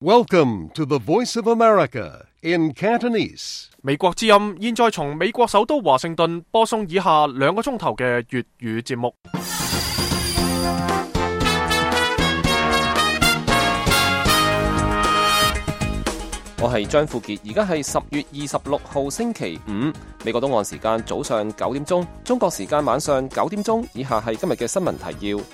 Welcome to the Voice of America in Cantonese. 美國之音現在從美國首都華盛頓播送以下2個鐘頭嘅粵語節目。 我係張富傑，而家係10月26號星期五，美國東岸時間早上9點鐘，中國時間晚上9點鐘。以下係今日嘅新聞提要。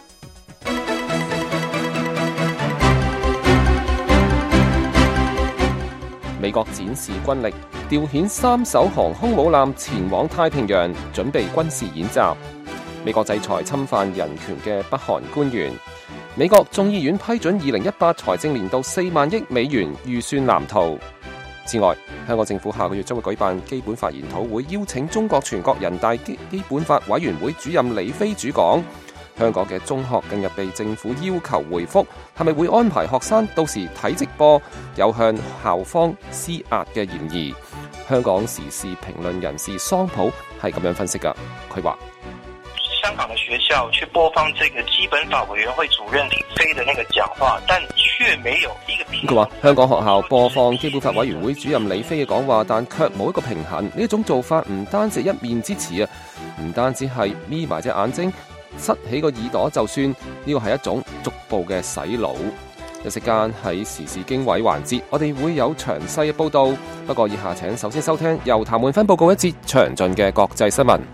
美國展示軍力，調遣3艘航空母艦前往太平洋，準備軍事演習。美國制裁侵犯人權嘅北韓官員。美國眾議院批准2018財政年度4萬億美元預算藍圖。此外，香港政府下個月將會舉辦基本法研討會，邀請中國全國人大基本法委員會主任李飛主講。香港嘅中學近日被政府要求回覆，係咪會安排學生到時睇直播，有向校方施壓嘅嫌疑。香港時事評論人士桑普係咁樣分析㗎，佢話香港的學校去播放這個基本法委員會主任李飛的那個講話，但卻沒有一個平衡。 佢話香港學校播放基本法委員會主任李飛嘅講話，但卻冇一個平衡。呢一種做法唔單止一面之詞啊，唔單止係眯埋隻眼睛，塞起個耳朵就算，呢個係一種逐步嘅洗腦。一息間喺時事經緯環節，我哋會有詳細嘅報道。不過以下請首先收聽由譚滿芬報告一節詳盡嘅國際新聞。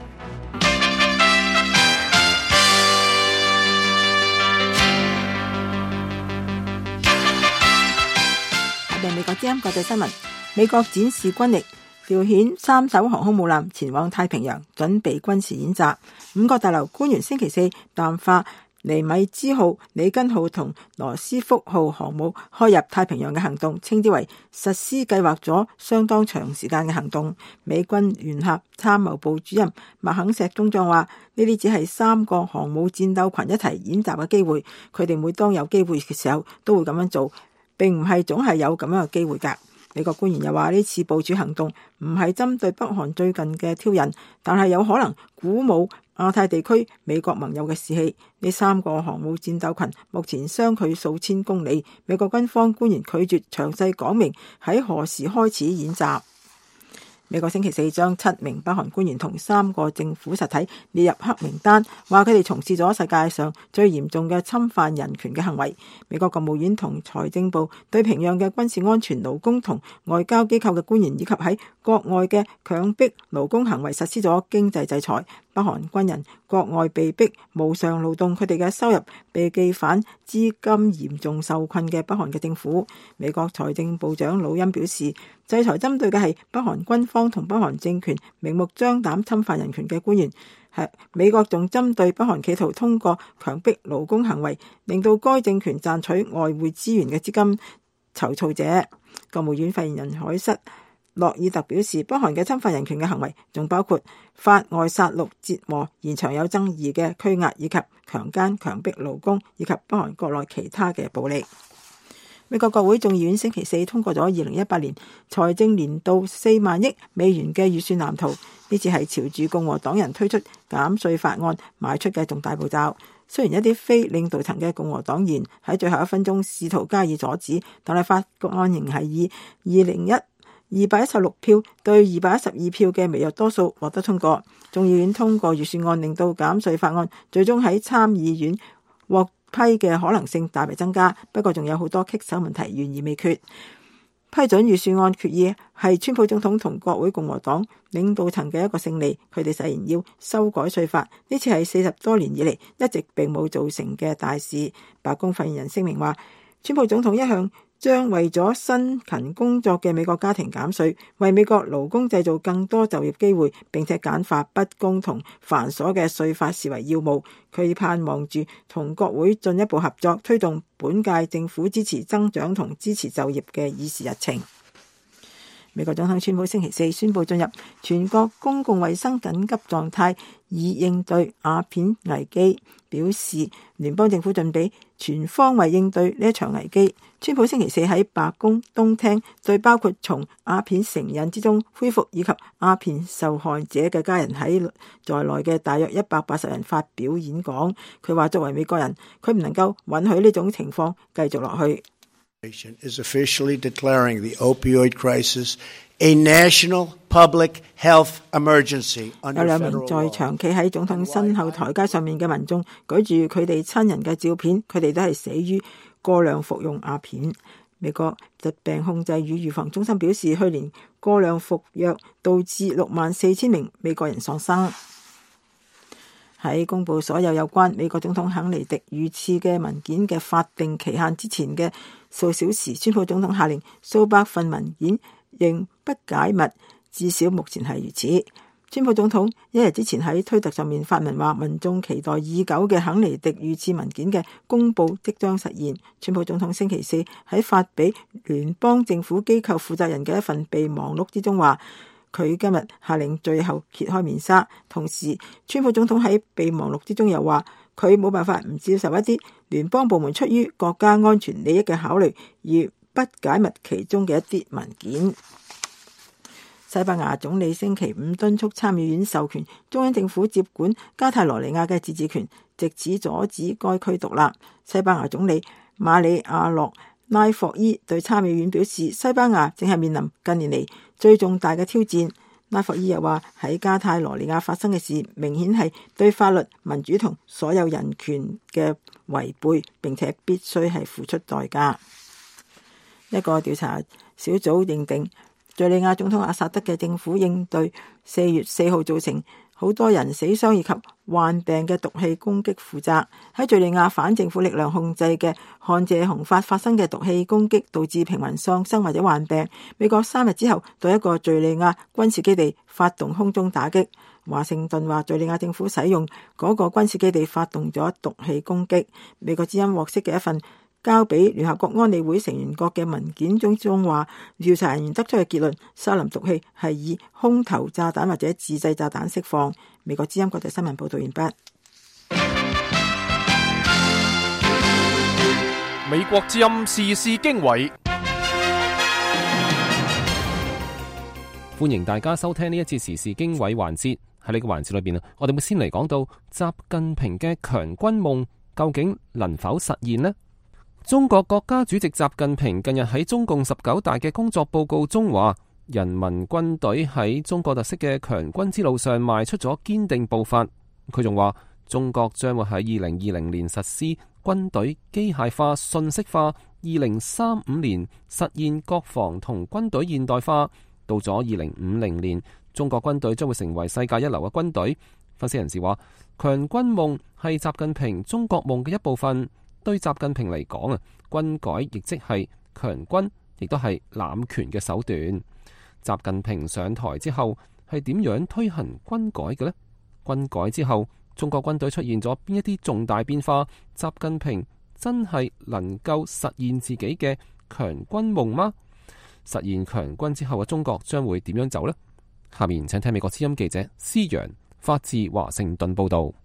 美國之音國際新聞，美國展示軍力，調遣3艘航空母艦前往太平洋，準備軍事演習。5角大樓官員星期四淡化尼米茲號、里根號同羅斯福號航母開入太平洋嘅行動，稱之為實施計劃咗相當長時間嘅行動。美軍聯合參謀部主任麥肯錫中將話：呢啲只係3個航母戰鬥群一齊演習嘅機會，佢哋每當有機會嘅時候都會咁樣做，並唔係總係有咁樣嘅機會㗎。美國官員又話呢次部署行動唔係針對北韓最近嘅挑釁，但係有可能鼓舞亞太地區美國盟友嘅士氣。呢3個航母戰鬥群目前相距數千公里，美國軍方官員拒絕詳細講明喺何時開始演習。美國星期四將7名北韓官員同3個政府實體列入黑名單，話佢哋從事咗世界上最嚴重嘅侵犯人權嘅行為。美國國務院同財政部對平壤嘅軍事安全、勞工同外交機構嘅官員以及喺國外嘅強迫勞工行為實施咗經濟制裁。北韓軍人國外被逼無償勞動，佢哋嘅收入被寄返資金嚴重受困嘅北韓嘅政府。美國財政部長魯恩表示，制裁針對嘅係北韓軍方同北韓政權明目張膽侵犯人權嘅官員。美國仲針對北韓企圖通過強迫勞工行為令到該政權賺取外匯資源嘅資金籌措者。國務院發言人海瑟洛爾特表示，北韓嘅侵犯人權嘅行為仲包括法外殺戮、折磨、延長有爭議嘅拘押以及強姦、強迫勞工以及北韓國內其他嘅暴力。美國國會眾議院星期四通過咗2018年財政年度4萬億美元嘅預算藍圖，呢次係朝住共和黨人推出減稅法案邁出嘅重大步驟。雖然一啲非領導層嘅共和黨員喺最後1分鐘試圖加以阻止，但係法案仍係以216票對212票嘅微弱多數獲得通過。眾議院通過預算案，令到減稅法案最終喺參議院獲批嘅可能性大為增加。不過仲有好多棘手問題懸而未決。批准預算案決議係川普總統同國會共和黨領導層嘅一個勝利，佢哋誓言要修改稅法，呢次係40多年以嚟一直並冇做成嘅大事。白宮發言人聲明話，川普總統一向將為咗辛勤工作嘅美國家庭減稅，為美國勞工製造更多就業機會，並且簡化不公同繁瑣嘅稅法視為要務。佢盼望住同國會進一步合作，推動本屆政府支持增長同支持就業嘅議事日程。美國總統川普星期四宣布進入全國公共衛生緊急狀態，以應對鴉片危機，表示聯邦政府準備全方位應對呢一場危機。川普星期四喺白宮東廳對包括從鴉片成癮之中恢復以及鴉片受害者嘅家人在內嘅大約180人發表演講。佢話作為美國人，佢唔能夠允許呢種情況繼續落去。 is officially declaring the opioid crisis a national public health emergency under federal law. 有兩名在場企喺總統身後台階上面嘅民眾舉住佢哋親人嘅照片，佢哋都係死於過量服用鴉片。美國疾病控制與預防中心表示，去年過量服藥導致64,000名美國人喪生。喺公布所有有關美國總統肯尼迪遇刺嘅文件嘅法定期限之前嘅數小時，川普總統下令數百份文件仍不解密，至少目前係如此。川普總統一日之前喺推特上面發文話，民眾期待已久嘅肯尼迪遇刺文件嘅公佈即將實現。川普總統星期四喺發俾聯邦政府機構負責人嘅一份備忘錄之中話，佢今日下令最後揭開面紗。同時，川普總統喺備忘錄之中又話，佢冇辦法唔接受一啲聯邦部門出於國家安全利益嘅考慮而不解密其中嘅一啲文件。西班牙總理星期五敦促參議院授權中央政府接管加泰羅尼亞嘅自治權，藉此阻止該區獨立。西班牙總理馬里亞諾拉霍伊對參議院表示，西班牙正係面臨近年嚟最重大嘅挑戰。拉霍伊又話，喺加泰羅尼亞發生嘅事明顯係對法律、民主同所有人權嘅違背，並且必須係付出代價。一個調查小組認定，敘利亞總統阿薩德嘅政府應對4月4號造成好多人死傷以及患病嘅毒氣攻擊負責。喺敘利亞反政府力量控制嘅汗謝雄發發生嘅毒氣攻擊導致平民喪生或者患病。美國3日之後對一個敘利亞軍事基地發動空中打擊。華盛頓話敘利亞政府使用嗰個軍事基地發動咗毒氣攻擊。美國之音獲悉嘅一份交俾聯合國安理會成員國嘅文件中話，調查人員得出嘅結論，沙林毒氣係以空投炸彈或者自製炸彈釋放。美國之音國際新聞報道完畢。 美國之音時事經緯， 歡迎大家收聽呢一節時事經緯環節。喺呢個環節裏邊，我哋會先嚟講到習近平嘅強軍夢究竟能否實現呢？中國國家主席習近平近日喺中共19大嘅工作報告中話，人民軍隊喺中國特色嘅強軍之路上邁出咗堅定步伐。佢仲話，中國將會喺2020年實施軍隊機械化、信息化，2035年實現國防同軍隊現代化。到咗2050年，中國軍隊將會成為世界一流嘅軍隊。分析人士話，強軍夢係習近平中國夢嘅一部分。對習近平嚟講啊，軍改亦即係強軍，亦都係攬權嘅手段。習近平上台之後係點樣推行軍改嘅呢？軍改之後，中國軍隊出現咗邊一啲重大變化？習近平真係能夠實現自己嘅強軍夢嗎？實現強軍之後嘅中國將會點樣走呢？下面請聽美國之音記者施陽發自華盛頓報道。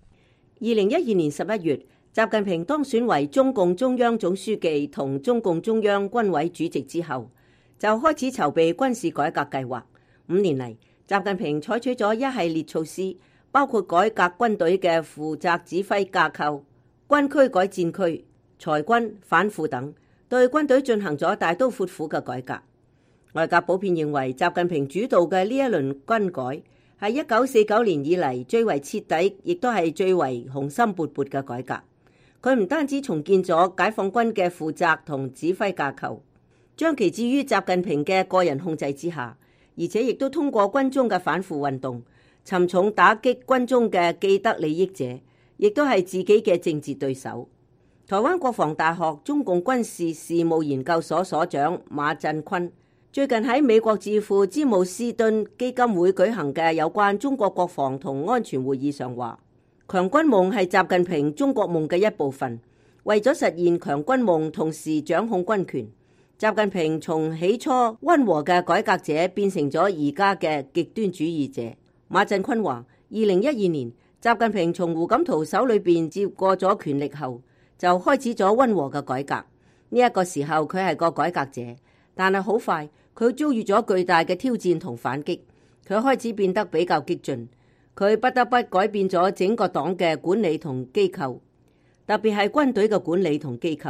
2012年11月，習近平當選為中共中央總書記同中共中央軍委主席之後，就開始籌備軍事改革計劃。5年嚟，習近平採取咗一系列措施，包括改革軍隊嘅負責指揮架構、軍區改戰區、裁軍反腐等，對軍隊進行咗大刀闊斧嘅改革。外界普遍認為，習近平主導嘅呢一輪軍改係1949年以嚟最為徹底，亦都係最為雄心勃勃嘅改革。佢唔單止重建咗解放軍嘅負責同指揮架構，將其置於習近平嘅個人控制之下，而且亦都通過軍中嘅反腐運動，沉重打擊軍中嘅既得利益者，亦都係自己嘅政治對手。台灣國防大學中共軍事事務研究所所長馬振坤最近喺美國智庫詹姆斯敦基金會舉行嘅有關中國國防同安全會議上話，強軍夢係習近平中國夢嘅一部分，為咗實現強軍夢，同時掌控軍權，習近平從起初溫和嘅改革者變成咗而家嘅極端主義者。馬振坤話，2012年習近平從胡錦濤手裏邊接過咗權力後，就開始咗溫和嘅改革。呢一個時候佢係個改革者，但係好快佢遭遇咗巨大嘅挑戰同反擊，佢開始變得比較激進。佢不得不改變咗整個黨嘅管理同機構，特別係軍隊嘅管理同機構。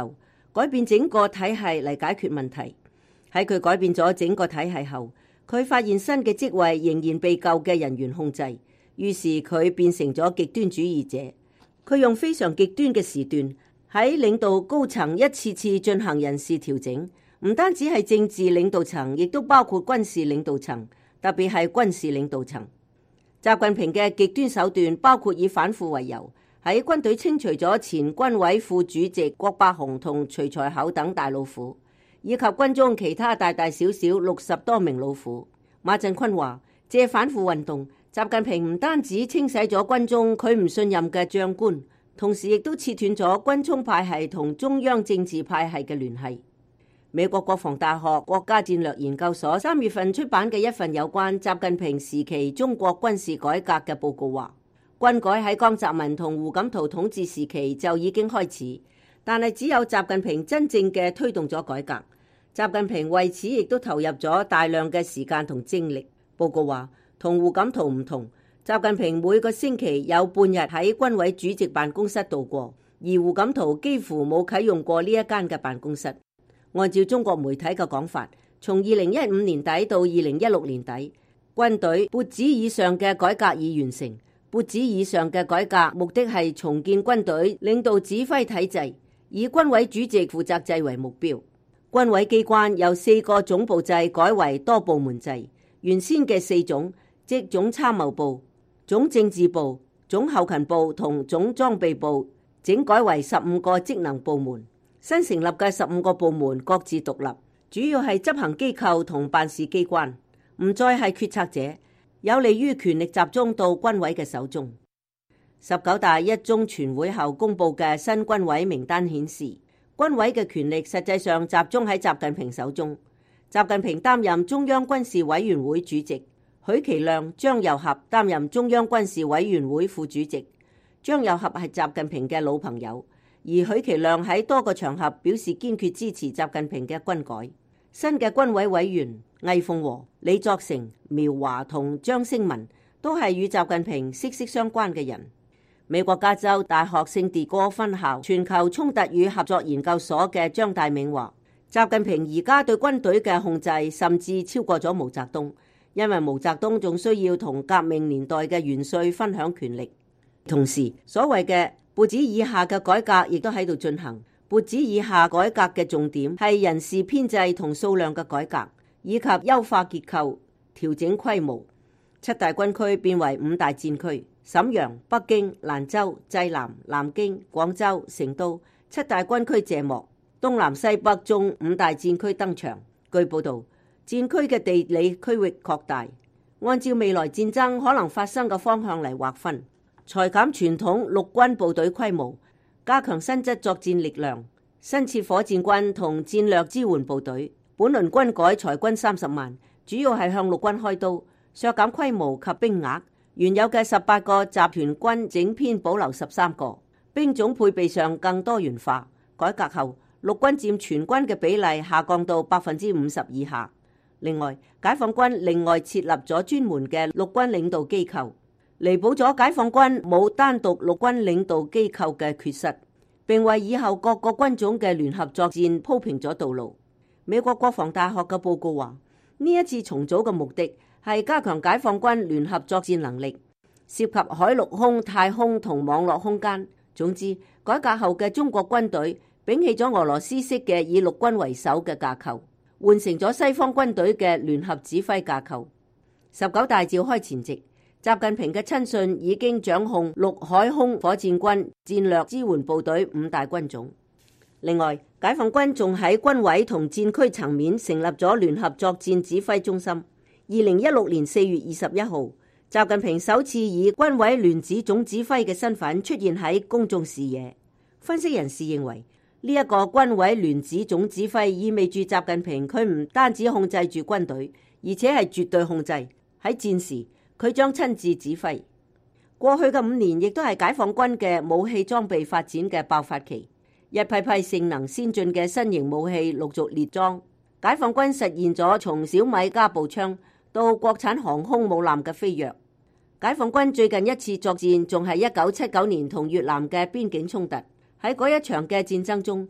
改變整個體系嚟解決問題。喺佢改變咗整個體系後，佢發現新嘅職位仍然被舊嘅人員控制，於是佢變成咗極端主義者。佢用非常極端嘅時段喺領導高層一次次進行人事調整，唔單止係政治領導層，亦都包括軍事領導層，特別係軍事領導層。習近平嘅極端手段包括以反腐為由，喺軍隊清除咗前軍委副主席郭伯雄同徐才厚等大老虎，以及軍中其他大大小小60多名老虎。馬振坤話，借反腐運動，習近平唔單止清洗咗軍中佢唔信任嘅將官，同時亦都切斷咗軍衝派系同中央政治派系嘅聯繫。美國國防大學國家戰略研究所3月份出版嘅一份有關習近平時期中國軍事改革嘅報告話，軍改喺江澤民同胡錦濤統治時期就已經開始，但係只有習近平真正嘅推動咗改革。習近平為此亦都投入咗大量嘅時間同精力。報告話，同胡錦濤唔同，習近平每個星期有半日喺軍委主席辦公室度過，而胡錦濤幾乎冇啟用過呢一間嘅辦公室。按照中國媒體嘅講法，從2015年底到2016年底，軍隊撥子以上嘅改革已完成。撥子以上嘅改革目的係重建軍隊領導指揮體制，以軍委主席負責制為目標。軍委機關由4個總部制改為多部門制，原先嘅4種，即總參謀部、總政治部、總後勤部同總裝備部，整改為15個職能部門。新成立嘅15個部門各自獨立，主要係執行機構同辦事機關，唔再係決策者，有利於權力集中到軍委嘅手中。19大一中全會後公布嘅新軍委名單顯示，軍委嘅權力實際上集中喺習近平手中。習近平擔任中央軍事委員會主席，許其亮、張又俠擔任中央軍事委員會副主席。張又俠係習近平嘅老朋友，而許其亮喺多個場合表示堅決支持習近平嘅軍改。新嘅軍委委員魏鳳和、李作成、苗華同張星文都係與習近平息息相關嘅人。美國加州大學聖地哥分校全球衝突與合作研究所嘅張大銘話，習近平而家對軍隊嘅控制甚至超過咗毛澤東，因為毛澤東仲需要同革命年代嘅元帥分享權力。同時，所謂嘅撥子以下嘅改革亦都喺度進行。撥子以下改革嘅重點係人事編制同數量嘅改革，以及優化結構、調整規模。7大軍區變為5大戰區，瀋陽、北京、蘭州、濟南、南京、廣州、成都7大軍區謝幕，東南西北中5大戰區登場。據報道，戰區嘅地理區域擴大，按照未來戰爭可能發生嘅方向嚟劃分，裁減傳統陸軍部隊規模，加強新質作戰力量，新設火箭軍同戰略支援部隊。本輪軍改裁軍30萬，主要係向陸軍開刀，削減規模及兵額。原有嘅18個集團軍整編保留13個，兵種配備上更多元化。改革後，陸軍佔全軍嘅比例下降到50%以下。另外，解放軍另外設立咗專門嘅陸軍領導機構，彌補咗解放軍冇單獨陸軍領導機構嘅缺失，並為以後各個軍種嘅聯合作戰鋪平咗道路。美國國防大學嘅報告話，呢一次重組嘅目的係加強解放軍聯合作戰能力，涉及海陸空、太空同網絡空間。總之，改革後嘅中國軍隊摒棄咗俄羅斯式嘅以陸軍為首嘅架構，換成咗西方軍隊嘅聯合指揮架構。19大召開前夕，習近平嘅親信已經掌控陸海空火箭軍、戰略支援部隊5大軍種。另外，解放軍仲喺軍委同戰區層面成立咗聯合作戰指揮中心。2016年4月21號，習近平首次以軍委聯指總指揮嘅身份出現喺公眾視野。分析人士認為，呢一個軍委聯指總指揮意味住習近平佢唔單止控制住軍隊，而且係絕對控制。喺戰時，佢將親自指揮。過去嘅5年亦都係解放軍嘅武器裝備發展嘅爆發期，一批批性能先進嘅新型武器陸續列裝。解放軍實現咗從小米加步槍到國產航空母艦嘅飛躍。解放軍最近一次作戰仲係1979年同越南嘅邊境衝突。喺嗰一場嘅戰爭中，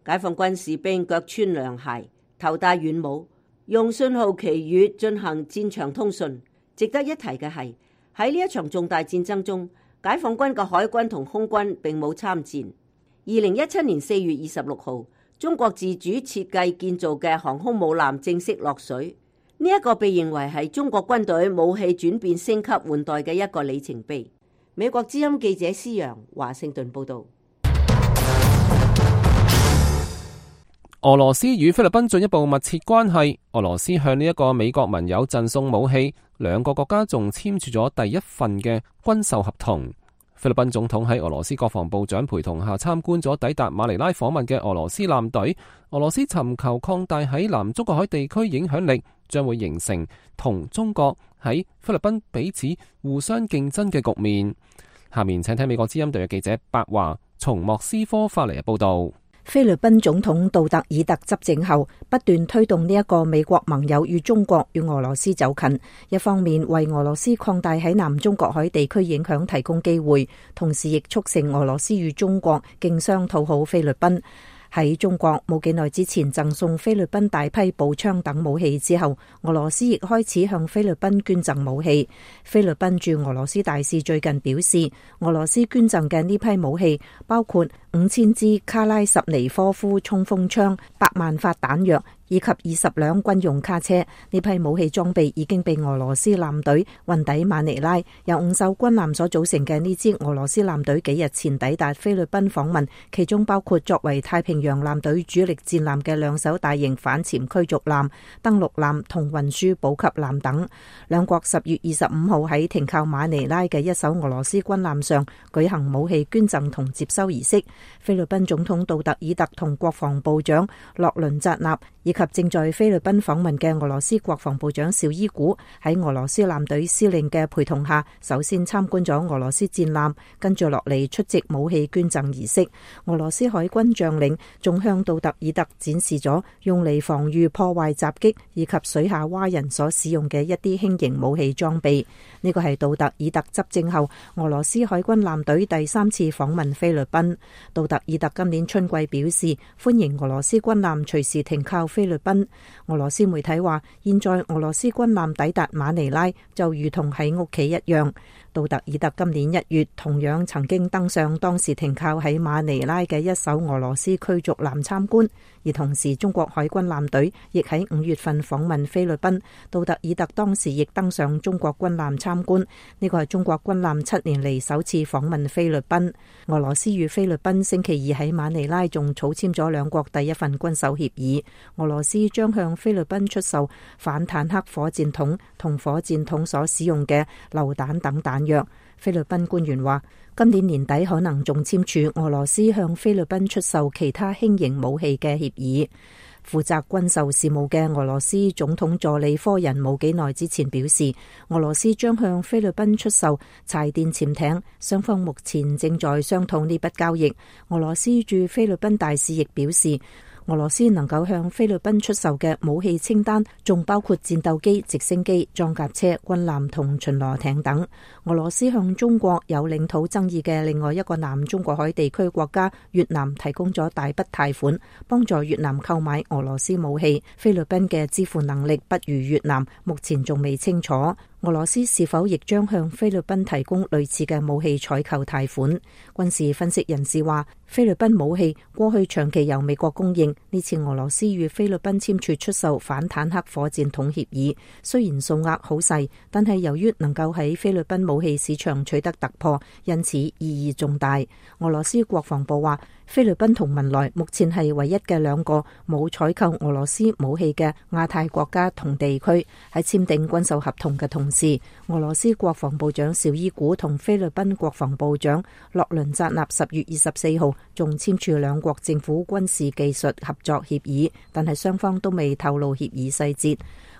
解放軍士兵腳穿涼鞋，頭戴軟帽，用信號旗語進行戰場通訊。值得一提嘅係，喺呢一場重大戰爭中，解放軍嘅海軍同空軍並冇參戰。2017年4月26號，中國自主設計建造嘅航空母艦正式落水。呢一個被認為係中國軍隊武器轉變升級換代嘅一個里程碑。美國之音記者施陽華盛頓報道。 俄羅斯與菲律賓進一步密切關係，俄羅斯向呢一個美國盟友贈送武器，兩個國家仲簽署咗第一份嘅軍售合同。菲律賓總統喺俄羅斯國防部長陪同下參觀咗抵達馬尼拉訪問嘅俄羅斯艦隊。俄羅斯尋求擴大喺南中國海地區影響力，將會形成同中國喺菲律賓彼此互相競爭嘅局面。下面請聽美國之音特約記者白華從莫斯科發嚟嘅報道。 菲律賓總統杜特爾特執政後，不斷推動呢一個美國盟友與中國與俄羅斯走近，一方面為俄羅斯擴大喺南中國海地區影響提供機會，同時亦促成俄羅斯與中國競相討好菲律賓。喺中國冇幾耐之前贈送菲律賓大批步槍等武器之後，俄羅斯亦開始向菲律賓捐贈武器。菲律賓駐俄羅斯大使最近表示，俄羅斯捐贈嘅呢批武器包括5000支卡拉什尼科夫衝鋒槍、100萬發彈藥以及20輛軍用卡車。呢批武器裝備已經被俄羅斯艦隊運抵馬尼拉。由5艘軍艦所組成嘅呢支俄羅斯艦隊幾日前抵達菲律賓訪問，其中包括作為太平洋艦隊主力戰艦嘅2艘大型反潛驅逐艦、登陸艦同運輸補給艦等。兩國10月25號喺停靠馬尼拉嘅一艘俄羅斯軍艦上舉行武器捐贈同接收儀式。菲律賓總統杜特爾特同國防部長洛倫扎納以及正在菲律賓訪問嘅俄羅斯國防部長紹伊古喺俄羅斯艦隊司令嘅陪同下，首先參觀咗俄羅斯戰艦，跟住落嚟出席武器捐贈儀式。俄羅斯海軍將領仲向杜特爾特展示咗用嚟防禦破壞襲擊以及水下蛙人所使用嘅一啲輕型武器裝備。呢個係杜特爾特執政後俄羅斯海軍艦隊第3次訪問菲律賓。杜特爾特今年春季表示歡迎俄羅斯軍艦隨時停靠菲律賓。俄羅斯媒體話，現在俄羅斯軍艦抵達馬尼拉就如同喺屋企一樣。杜特爾特今年1月同樣曾經登上當時停靠喺馬尼拉嘅一艘俄羅斯驅逐艦參觀，而同時中國海軍艦隊亦喺5月份訪問菲律賓。杜特爾特當時亦登上中國軍艦參觀，呢個係中國軍艦7年嚟首次訪問菲律賓。俄羅斯與菲律賓星期2喺馬尼拉仲草簽咗兩國第一份軍售協議，俄羅斯將向菲律賓出售反坦克火箭筒同火箭筒所使用嘅榴彈等彈藥。菲律賓官員話，今年年底可能仲簽署俄羅斯向菲律賓出售其他輕型武器嘅協議。負責軍售事務嘅俄羅斯總統助理科人冇幾耐之前表示，俄羅斯將向菲律賓出售柴電潛艇，雙方目前正在商討呢筆交易。俄羅斯駐菲律賓大使亦表示，俄羅斯能夠向菲律賓出售嘅武器清單仲包括戰鬥機、直升機、裝甲車、軍艦同巡邏艇等。俄羅斯向中國有領土爭議嘅另外一個南中國海地區國家越南提供咗大筆貸款，幫助越南購買俄羅斯武器。菲律賓嘅支付能力不如越南，目前仲未清楚。俄羅斯是否亦將向菲律賓提供類似嘅武器採購貸款？軍事分析人士話，菲律賓武器過去長期由美國供應，呢次俄羅斯與菲律賓簽署出售反坦克火箭筒協議，雖然數額好細，但係由於能夠喺菲律賓武器市場取得突破，因此意義重大。俄羅斯國防部話，菲律賓同文萊目前係唯一嘅2個冇採購俄羅斯武器嘅亞太國家同地區。喺簽訂軍售合同嘅同時，俄羅斯國防部長紹伊古同菲律賓國防部長洛倫扎納10月24號仲簽署兩國政府軍事技術合作協議，但係雙方都未透露協議細節。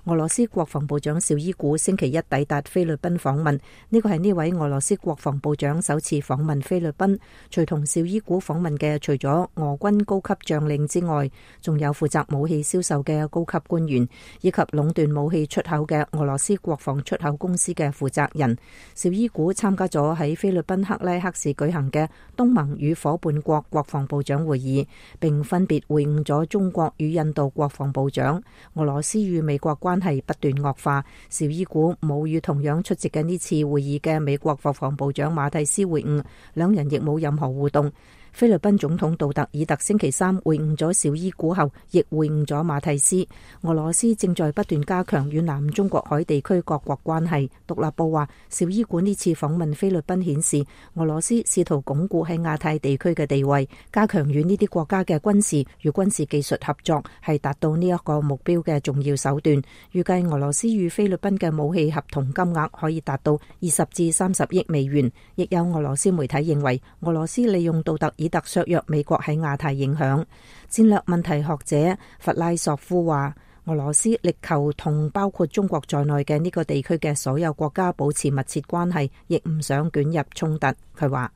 俄羅斯國防部長紹伊古星期一抵達菲律賓訪問，呢個係呢位俄羅斯國防部長首次訪問菲律賓。隨同紹伊古訪問嘅，除咗俄軍高級將領之外，仲有負責武器銷售嘅高級官員，以及壟斷武器出口嘅俄羅斯國防出口公司嘅負責人。紹伊古參加咗喺菲律賓克拉克市舉行嘅東盟與夥伴國國防部長會議，並分別會晤咗中國與印度國防部長。俄羅斯與美國關係不斷惡化，紹伊古冇與同樣出席嘅呢次會議嘅美國國防部長馬蒂斯會晤，兩人亦冇任何互動。菲律賓總統杜特爾特星期三會晤咗紹伊古後，亦會晤咗馬蒂斯。俄羅斯正在不斷加強與南中國海地區各國關係。獨立報話，紹伊古呢次訪問菲律賓顯示，俄羅斯試圖鞏固喺亞太地區嘅地位，加強與呢啲國家嘅軍事與軍事技術合作，係達到呢一個目標嘅重要手段。預計俄羅斯與菲律賓嘅武器合同金額可以達到20至30億美元。亦有俄羅斯媒體認為，俄羅斯利用杜特爾特削弱美國喺亞太影響。戰略問題學者弗拉索夫話，俄羅斯力求同包括中國在內嘅呢個地區嘅所有國家保持密切關係，亦唔想捲入衝突。佢話，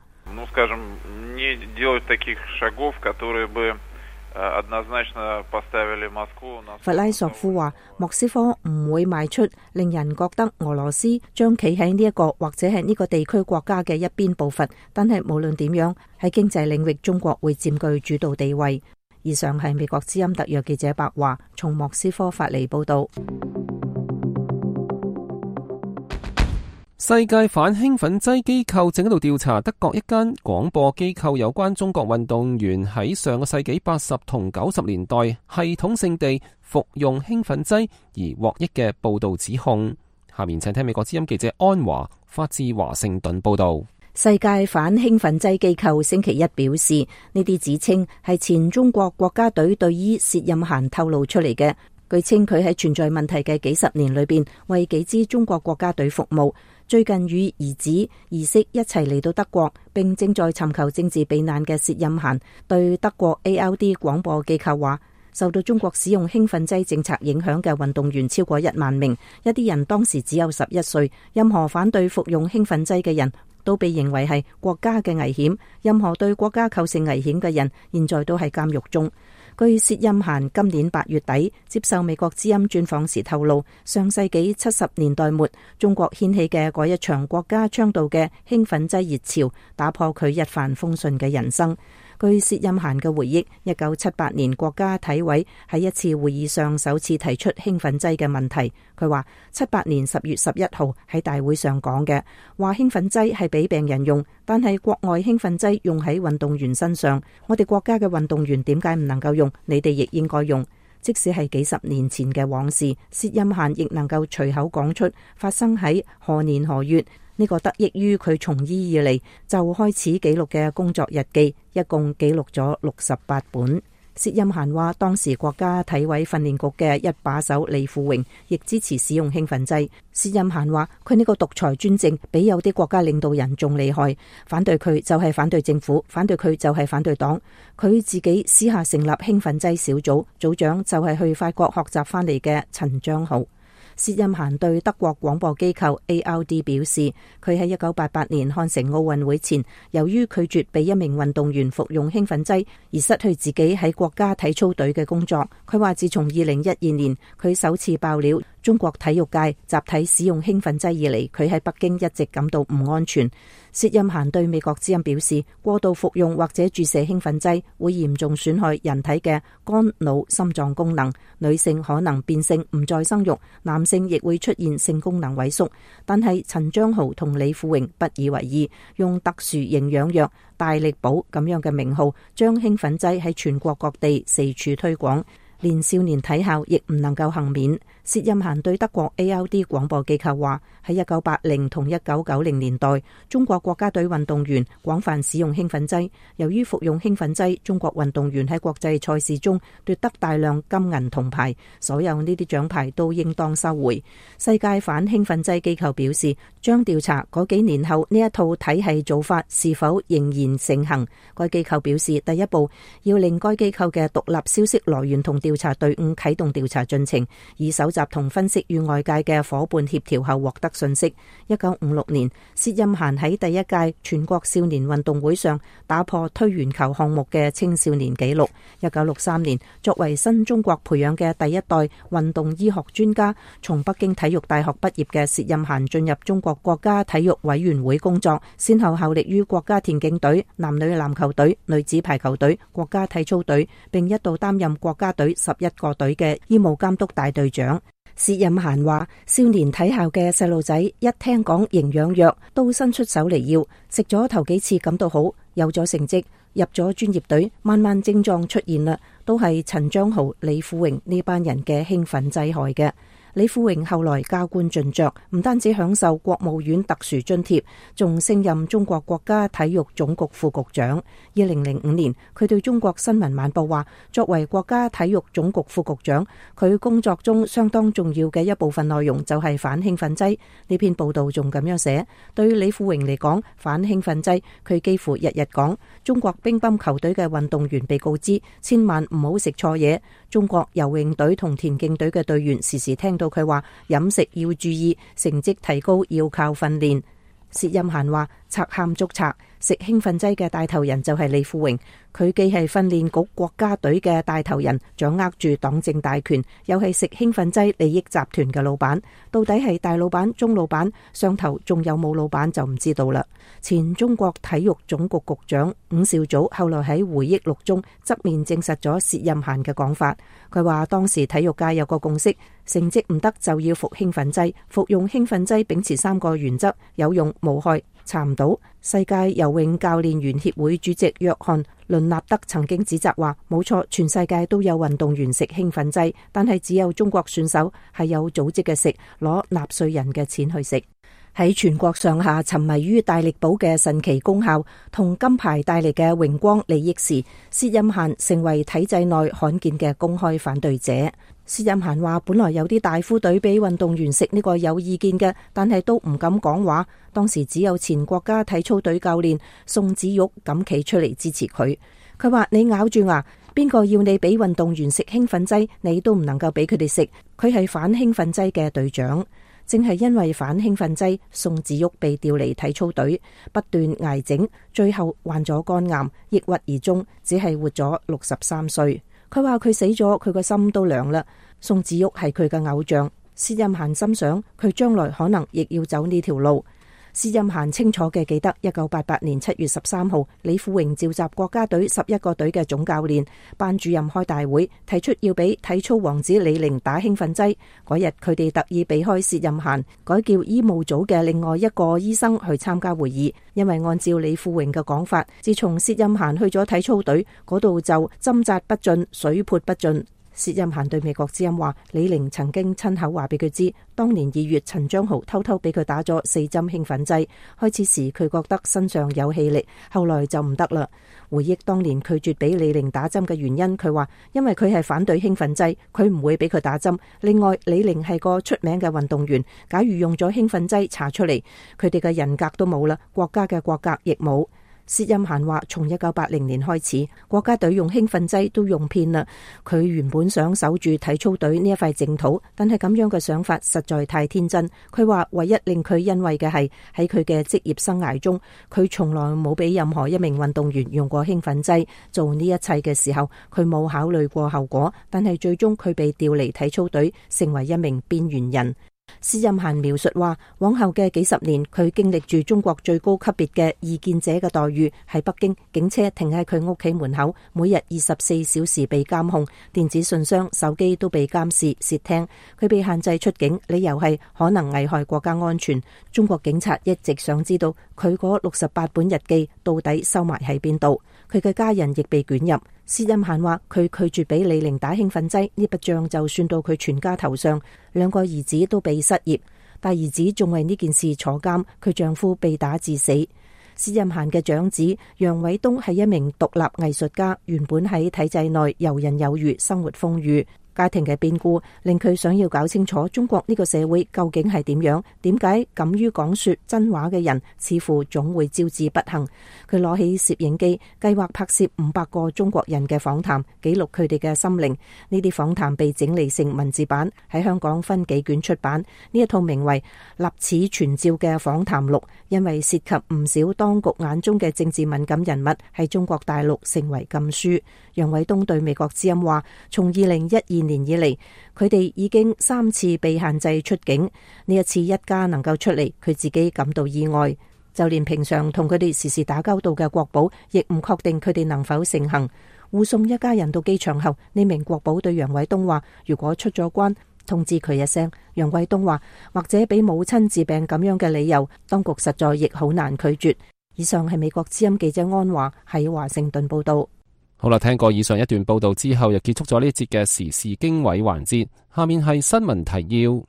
弗拉索夫話，莫斯科唔會邁出令人覺得俄羅斯將企喺呢一個或者係呢個地區國家嘅一邊步伐，但係無論點樣，喺經濟領域中國會佔據主導地位。以上係美國之音特約記者白華從莫斯科發嚟報道。 世界反興奮劑機構正喺度調查德國一間廣播機構有關中國運動員喺上個世紀80同90年代系統性地服用興奮劑而獲益嘅報道指控。下面請聽美國之音記者安華發自華盛頓報道。 世界反興奮劑機構星期一表示，呢啲指稱係前中國國家隊隊醫薛任嫻透露出嚟嘅。據稱佢喺存在問題嘅幾十年裏邊，為幾支中國國家隊服務。最近與兒子兒媳一齊嚟到德國，並正在尋求政治避難嘅薛任嫻對德國 ARD 廣播機構話，受到中國使用興奮劑政策影響嘅運動員超過1萬名，一啲人當時只有11歲。任何反對服用興奮劑嘅人都被認為係國家嘅危險，任何對國家構成危險嘅人現在都喺監獄中。據薛任嫻今年8月底接受美國之音專訪時透露，上世紀70年代末中國掀起嘅嗰一場國家倡導嘅興奮劑熱潮，打破佢一帆風順嘅人生。據薛任嫻嘅回憶，1978年國家體委喺一次會議上首次提出興奮劑嘅問題。佢話78年10月11號喺大會上講嘅，話興奮劑係俾病人用，但係國外興奮劑用喺運動員身上，我哋國家嘅運動員點解唔能夠用？你哋亦應該用。即使係幾十年前嘅往事，薛任嫻亦能夠隨口講出發生喺何年何月。呢個得益於佢從醫以嚟就開始記錄嘅工作日記，一共記錄咗68本。薛任嫻話，當時國家體委訓練局嘅一把手李富榮亦支持使用興奮劑。薛任嫻話，佢呢個獨裁專政比有啲國家領導人仲厲害，反對佢就係反對政府，反對佢就係反對黨。佢自己私下成立興奮劑小組，組長就係去法國學習翻嚟嘅陳章豪。薛任嫻對德國廣播機構 ARD 表示，佢喺1988年漢城奧運會前，由於拒絕俾一名運動員服用興奮劑，而失去自己喺國家體操隊嘅工作。佢話自從2012年佢首次爆料中國體育界集體使用興奮劑以嚟，佢喺北京一直感到唔安全。薛任嫻對美國之音表示，過度服用或者注射興奮劑會嚴重損害人體嘅肝、腦、心臟功能，女性可能變性唔再生育，男性亦會出現性功能萎縮。但係陳章豪同李富榮不以為意，用特殊營養藥大力寶咁樣嘅名號，將興奮劑喺全國各地四處推廣，連少年體校亦唔能夠幸免。薛任嫻對德國 ARD 廣播機構話，喺1980同1990年代，中國國家隊運動員廣泛使用興奮劑。由於服用興奮劑，中國運動員喺國際賽事中奪得大量金銀銅牌，所有呢啲獎牌都應當收回。世界反興奮劑機構表示，將調查嗰幾年後呢一套體系做法是否仍然盛行。該機構表示，第一步要令該機構嘅獨立消息來源同調查隊伍啟動調查進程，以搜集同分析與外界嘅伙伴協調後獲得信息。1956年，薛欽嫻喺第一屆全國少年運動會上打破推圓球項目嘅青少年紀錄。1963年，作為新中國培養嘅第一代運動醫學專家，從北京體育大學畢業嘅薛欽嫻進入中國國家體育委員會工作，先後效力於國家田徑隊、男女籃球隊、女子排球隊、國家體操隊，並一度擔任國家隊11個隊嘅醫務監督大隊長。薛欽嫻話：少年體校嘅細路仔一聽講營養藥，都伸出手嚟要，食咗頭幾次感到好，有咗成績，入咗專業隊，慢慢症狀出現啦，都係陳章豪、李富榮呢班人嘅興奮劑害嘅。李富榮後來加官進爵，唔單止享受國務院特殊津貼，仲升任中國國家體育總局副局長。2005年，佢對中國新聞晚報話：作為國家體育總局副局長，佢工作中相當重要嘅一部分內容就係反興奮劑。呢篇報道仲咁樣寫：對於李富榮嚟講，反興奮劑，佢幾乎日日講。中國乒乓球隊嘅運動員被告知千萬唔好食錯嘢。中國游泳隊同田徑隊嘅隊員時時聽到佢話飲食要注意，成績提高要靠訓練。薛欽嫻話：賊喊捉賊，食興奮劑嘅帶頭人就係李富榮。佢既係訓練局國家隊嘅帶頭人，掌握住黨政大權，又係食興奮劑利益集團嘅老闆。到底係大老闆、中老闆，上頭仲有冇老闆就唔知道啦。前中國體育總局局長伍紹祖後來喺回憶錄中側面證實咗薛欽嫻嘅講法。佢話當時體育界有個共識，成績唔得就要服興奮劑，服用興奮劑秉持3個原則：有用、無害、查唔到。世界游泳教練員協會主席約翰倫納德曾經指責話：冇錯，全世界都有運動員食興奮劑，但係只有中國選手係有組織嘅食，攞納稅人嘅錢去食。喺全國上下沉迷於大力寶嘅神奇功效同金牌帶嚟嘅榮光利益時，薛欽嫻成為體制內罕見嘅公開反對者。薛欽嫻話：本來有啲大夫隊俾運動員食呢個有意見嘅，但係都唔敢講話。當時只有前國家體操隊教練宋子玉敢企出嚟支持佢。佢話：你咬住牙，邊個要你俾運動員食興奮劑，你都唔能夠俾佢哋食。佢係反興奮劑嘅隊長。正係因為反興奮劑，宋子玉被調離體操隊，不斷挨整，最後患咗肝癌，抑鬱而終，只係活咗63歲。佢話佢死咗，佢個心都涼啦。宋子玉係佢嘅偶像，薛欽嫻心想佢將來可能亦要走呢條路。薛欽嫻清楚嘅記得1988年7月13號，李富榮召集國家隊11個隊嘅總教練、班主任開大會，提出要俾體操王子李寧打興奮劑。嗰日佢哋特意避開薛欽嫻，改叫醫務組嘅另外一個醫生去參加會議，因為按照李富榮嘅講法，自從薛欽嫻去咗體操隊嗰度就針扎不進，水潑不進。薛欽嫻對美國之音話：李寧曾經親口話俾佢知，當年2月陳章豪偷偷俾佢打咗4針興奮劑。開始時佢覺得身上有氣力，後來就唔得啦。回憶當年拒絕俾李寧打針嘅原因，佢話因為佢係反對興奮劑，佢唔會俾佢打針。另外，李寧係個出名嘅運動員，假如用咗興奮劑查出嚟，佢哋嘅人格都冇啦，國家嘅國格亦冇。薛欽嫻話：從1980年開始，國家隊用興奮劑都用遍啦。佢原本想守住體操隊呢一塊淨土，但係咁樣嘅想法實在太天真。佢話唯一令佢欣慰嘅係喺佢嘅職業生涯中，佢從來冇俾任何一名運動員用過興奮劑。做呢一切嘅時候，佢冇考慮過後果，但係最終佢被調離體操隊，成為一名邊緣人。薛欽嫻描述話，往後嘅幾十年，佢經歷住中國最高級別嘅異見者嘅待遇。喺北京，警車停喺佢屋企門口，每日24小時被監控，電子信箱、手機都被監視、竊聽。佢被限制出境，理由係可能危害國家安全。中國警察一直想知道佢嗰68本日記到底收埋喺邊度。佢嘅家人亦被捲入。薛欽嫻話佢拒絕俾李寧打興奮劑，呢筆賬就算到佢全家頭上。2個兒子都被失業，大兒子仲為呢件事坐監，佢丈夫被打致死。薛欽嫻嘅長子楊偉東係一名獨立藝術家，原本喺體制內游刃有餘，生活豐裕。 家庭嘅變故令佢想要搞清楚中國呢個社會究竟係點樣，點解敢於講說真話嘅人似乎總會招致不幸。佢攞起攝影機，計劃拍攝500個中國人嘅訪談，記錄佢哋嘅心靈。呢啲訪談被整理成文字版，喺香港分幾卷出版。呢一套名為《立此傳召》嘅訪談錄，因為涉及唔少當局眼中嘅政治敏感人物，喺中國大陸成為禁書。楊偉東對美國之音話，從2012年以嚟，佢哋已經3次被限制出境。呢一次一家能夠出嚟，佢自己感到意外。就連平常同佢哋時時打交道嘅國保，亦唔確定佢哋能否成行。護送一家人到機場後，呢名國保對楊偉東話，如果出咗關，通知佢一聲。楊偉東話，或者俾母親治病咁樣嘅理由，當局實在亦好難拒絕。以上係美國之音記者安華喺華盛頓報道。 好啦，聽過以上一段報道之後，又結束咗呢一節嘅時事經緯環節。下面係新聞提要。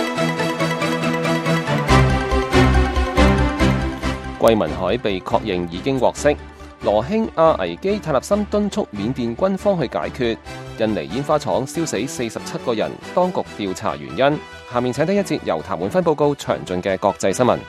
桂民海被確認已經獲釋。羅興亞危機，塔納森敦促緬甸軍方去解決。印尼煙花廠燒死47個人，當局調查原因。下面請聽一節由譚滿芬報告詳盡嘅國際新聞。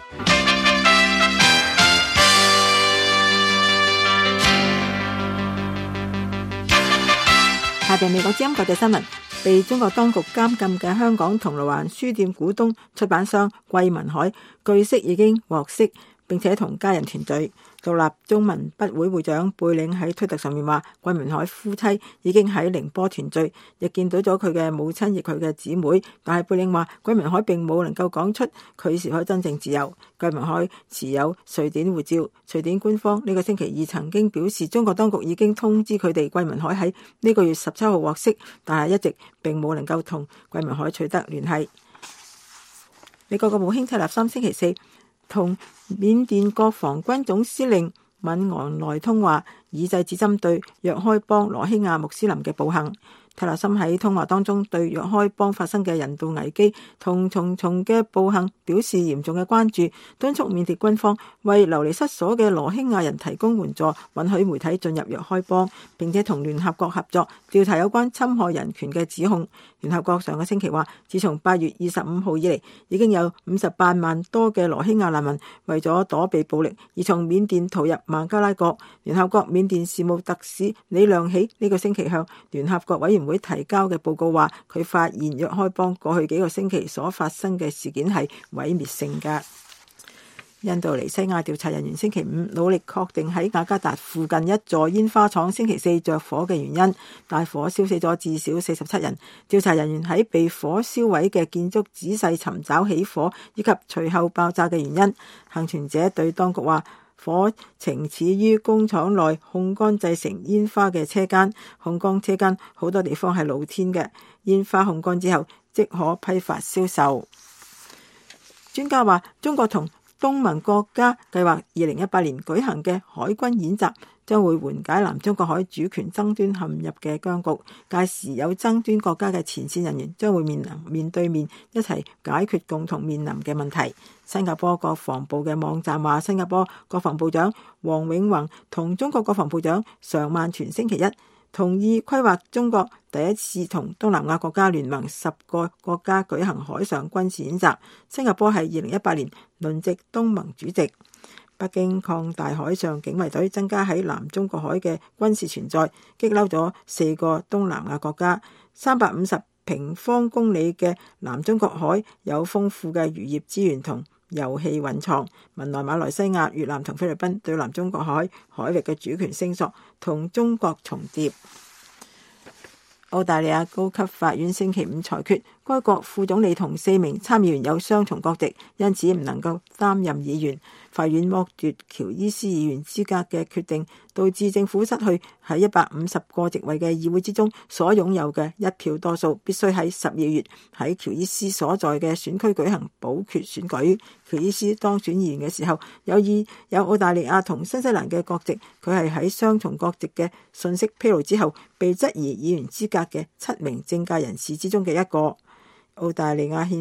下邊美國之音國際新聞，被中國當局監禁嘅香港銅鑼灣書店股東出版商桂民海，據悉已經獲釋，並且同家人團聚。獨立中文筆會會長貝嶺喺推特上面話，桂民海夫妻已經喺寧波團聚，亦見到咗佢嘅母親，亦佢嘅姊妹。但係貝嶺話，桂民海並冇能夠講出佢是否真正自由。桂民海持有瑞典護照，瑞典官方呢個星期二曾經表示，中國當局已經通知佢哋桂民海喺呢個月17號獲釋，但係一直並冇能夠同桂民海取得聯繫。美國國務卿蒂勒森星期四同緬甸國防軍總司令敏昂萊通話，以制止針對若開邦羅興亞穆斯林嘅暴行。蒂勒森喺通話當中對若開邦發生嘅人道危機同重重嘅暴行表示嚴重嘅關注，敦促緬甸軍方為流離失所嘅羅興亞人提供援助，允許媒體進入若開邦，並且同聯合國合作調查有關侵害人權嘅指控。聯合國上個星期話，自從8月25號以嚟，已經有58萬多嘅羅興亞難民為咗躲避暴力而從緬甸逃入孟加拉國。聯合國緬甸事務特使李亮喜呢個星期向聯合國委員會提交嘅報告話，佢發現若開邦過去幾個星期所發生嘅事件係毀滅性嘅。印度尼西亞調查人員星期五努力確定喺雅加達附近一座煙花廠星期四着火嘅原因，大火燒死咗至少47人。調查人員喺被火燒毀嘅建築仔細尋找起火以及隨後爆炸嘅原因。幸存者對當局話，火情始於工廠內烘乾製成煙花嘅車間，烘乾車間好多地方係露天嘅，煙花烘乾之後即可批發銷售。專家話，中國同東盟國家計劃2018年舉行嘅海軍演習將會緩解南中國海主權爭端陷入嘅僵局，屆時有爭端國家嘅前線人員將會面對面一齊解決共同面臨嘅問題。新加坡國防部嘅網站話，新加坡國防部長黃永宏同中國國防部長常萬全星期一同意規劃中國第一次同東南亞國家聯盟10個國家舉行海上軍事演習。新加坡係2018年輪值東盟主席。北京擴大海上警衛隊，增加喺南中國海嘅軍事存在，激嬲咗4個東南亞國家。350平方公里嘅南中國海有豐富嘅漁業資源同油氣蘊藏。文萊、馬來西亞、越南同菲律賓對南中國海域嘅主權聲索同中國重疊。澳大利亞高級法院星期五裁決，該國副總理同4名參議員有雙重國籍，因此唔能夠擔任議員。法院剝奪喬伊斯議員資格嘅決定，導致政府失去喺150個席位嘅議會之中所擁有嘅一票多數，必須喺12月喺喬伊斯所在嘅選區舉行補決選舉。喬伊斯當選議員嘅時候，有澳大利亞同新西蘭嘅國籍，佢係喺雙重國籍嘅信息披露之後，被質疑議員資格嘅7名政界人士之中嘅一個。澳大利亞憲法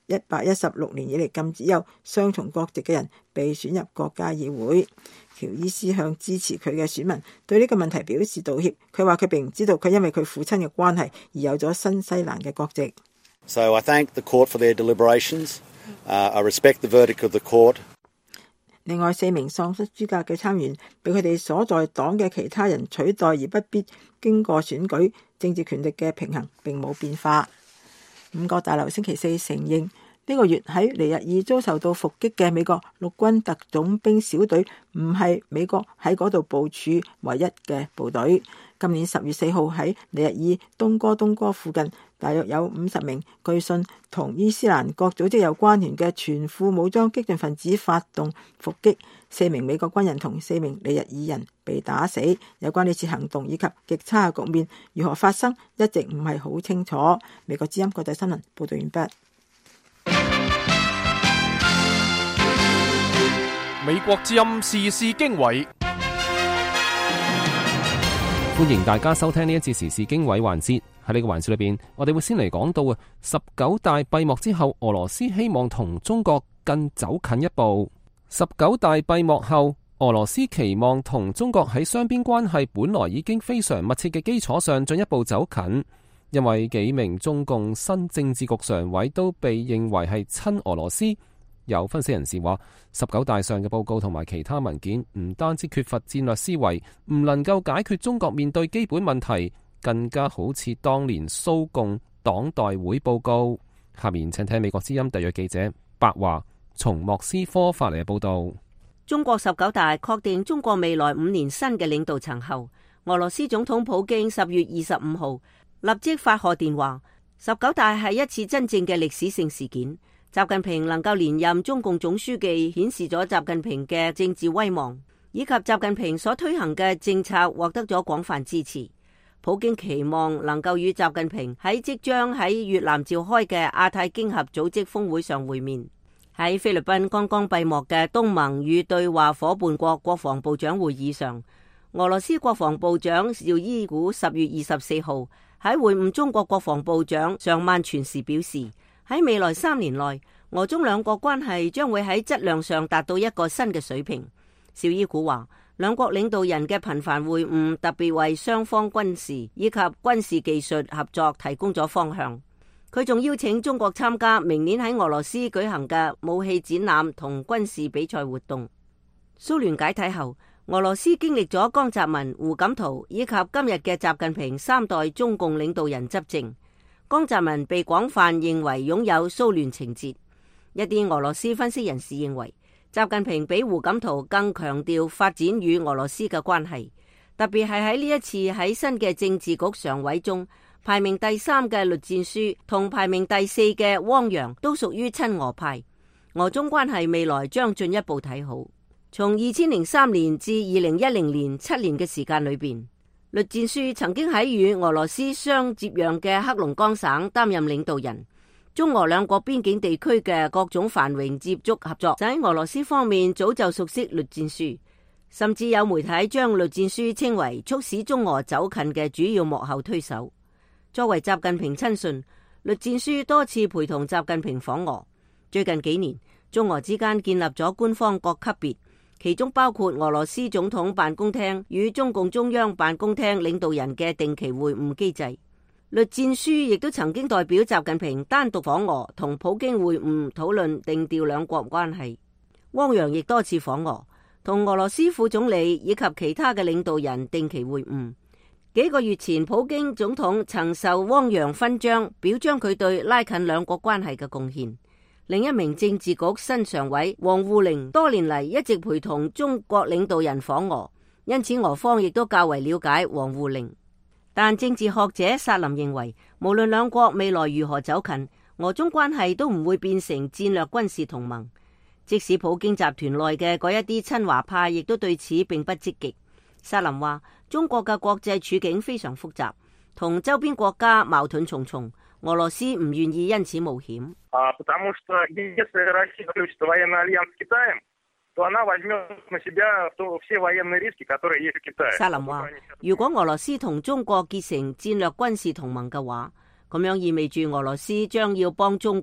1816年以嚟禁止有雙重國籍嘅人被選入國家議會。喬伊斯向支持佢嘅選民對呢個問題表示道歉。佢話佢並唔知道佢因為佢父親嘅關係而有咗新西蘭嘅國籍。 So I thank the court for their deliberations. I respect the verdict of the court. 另外4名喪失資格嘅參議員被佢哋所在黨嘅其他人取代，而不必經過選舉，政治權力嘅平衡並冇變化。五角大樓星期四承認呢個月喺尼日爾遭受到伏擊嘅美國陸軍特種兵小隊唔係美國喺嗰度部署唯一嘅部隊。今年10月4號喺尼日爾東哥附近，大約有50名據信同伊斯蘭國組織有關聯嘅全副武裝激進分子發動伏擊，4名美國軍人同4名尼日爾人被打死。有關呢次行動以及極差嘅局面如何發生，一直唔係好清楚。美國之音國際新聞報道完畢。 美國之音時事經緯， 歡迎大家收聽呢一節時事經緯環節。喺呢個環節裏邊，我哋會先嚟講到19大閉幕之後，俄羅斯希望同中國更走近一步。19大閉幕後，俄羅斯期望同中國喺雙邊關係本來已經非常密切嘅基礎上進一步走近，因為幾名中共新政治局常委都被認為係親俄羅斯。有分析人士話，19大上嘅報告同埋其他文件唔單止缺乏戰略思維，唔能夠解決中國面對基本問題，更加好似當年蘇共黨代會報告。下面請聽美國之音特約記者白華從莫斯科發嚟嘅報道。 中國19大確定中國未來5年新嘅領導層後，俄羅斯總統普京10月25號立即發賀電話，19大係一次真正嘅歷史性事件。習近平能夠連任中共總書記，顯示咗習近平嘅政治威望，以及習近平所推行嘅政策獲得咗廣泛支持。普京期望能夠與習近平喺即將喺越南召開嘅亞太經合組織峰會上會面。喺菲律賓剛剛閉幕嘅東盟與對話夥伴國國防部長會議上，俄羅斯國防部長紹伊古10月24號喺會晤中國國防部長尚曼全時表示，喺未來3年內，俄中兩國關係將會喺質量上達到一個新嘅水平。紹伊古話，兩國領導人嘅頻繁會晤特別為雙方軍事以及軍事技術合作提供咗方向。佢仲邀請中國參加明年喺俄羅斯舉行嘅武器展覽同軍事比賽活動。蘇聯解體後，俄羅斯經歷咗江澤民、胡錦濤以及今日嘅習近平3代中共領導人執政。江澤民被廣泛認為擁有蘇聯情節，一啲俄羅斯分析人士認為，習近平比胡錦濤更強調發展與俄羅斯嘅關係，特別係喺呢一次喺新嘅政治局常委中，排名第3嘅栗戰書同排名第4嘅汪洋都屬於親俄派，俄中關係未來將進一步睇好。從2003年至2010年7年嘅時間裏邊，栗戰書曾經喺與俄羅斯相接壤嘅黑龍江省擔任領導人，中俄兩國邊境地區嘅各種繁榮接觸合作，就喺俄羅斯方面早就熟悉栗戰書，甚至有媒體將栗戰書稱為促使中俄走近嘅主要幕後推手。作為習近平親信，栗戰書多次陪同習近平訪俄。最近幾年，中俄之間建立咗官方各級別，其中包括俄羅斯總統辦公廳與中共中央辦公廳領導人嘅定期會晤機制。栗戰書亦都曾經代表習近平單獨訪俄，同普京會晤討論定調兩國關係。汪洋亦多次訪俄，同俄羅斯副總理以及其他嘅領導人定期會晤。幾個月前，普京總統曾受汪洋勳章，表彰佢對拉近兩國關係嘅貢獻。另一名政治局新常委王滬寧多年嚟一直陪同中國領導人訪俄，因此俄方亦都較為了解王滬寧。但政治學者薩林認為，無論兩國未來如何走近，俄中關係都唔會變成戰略軍事同盟。即使普京集團內嘅嗰一啲親華派亦都對此並不積極。薩林話，中國嘅國際處境非常複雜，同周邊國家矛盾重重，俄羅斯唔願意因此冒險。薩林話，如果俄羅斯同中國結成戰略軍事同盟嘅話，咁樣意味住俄羅斯將要幫中國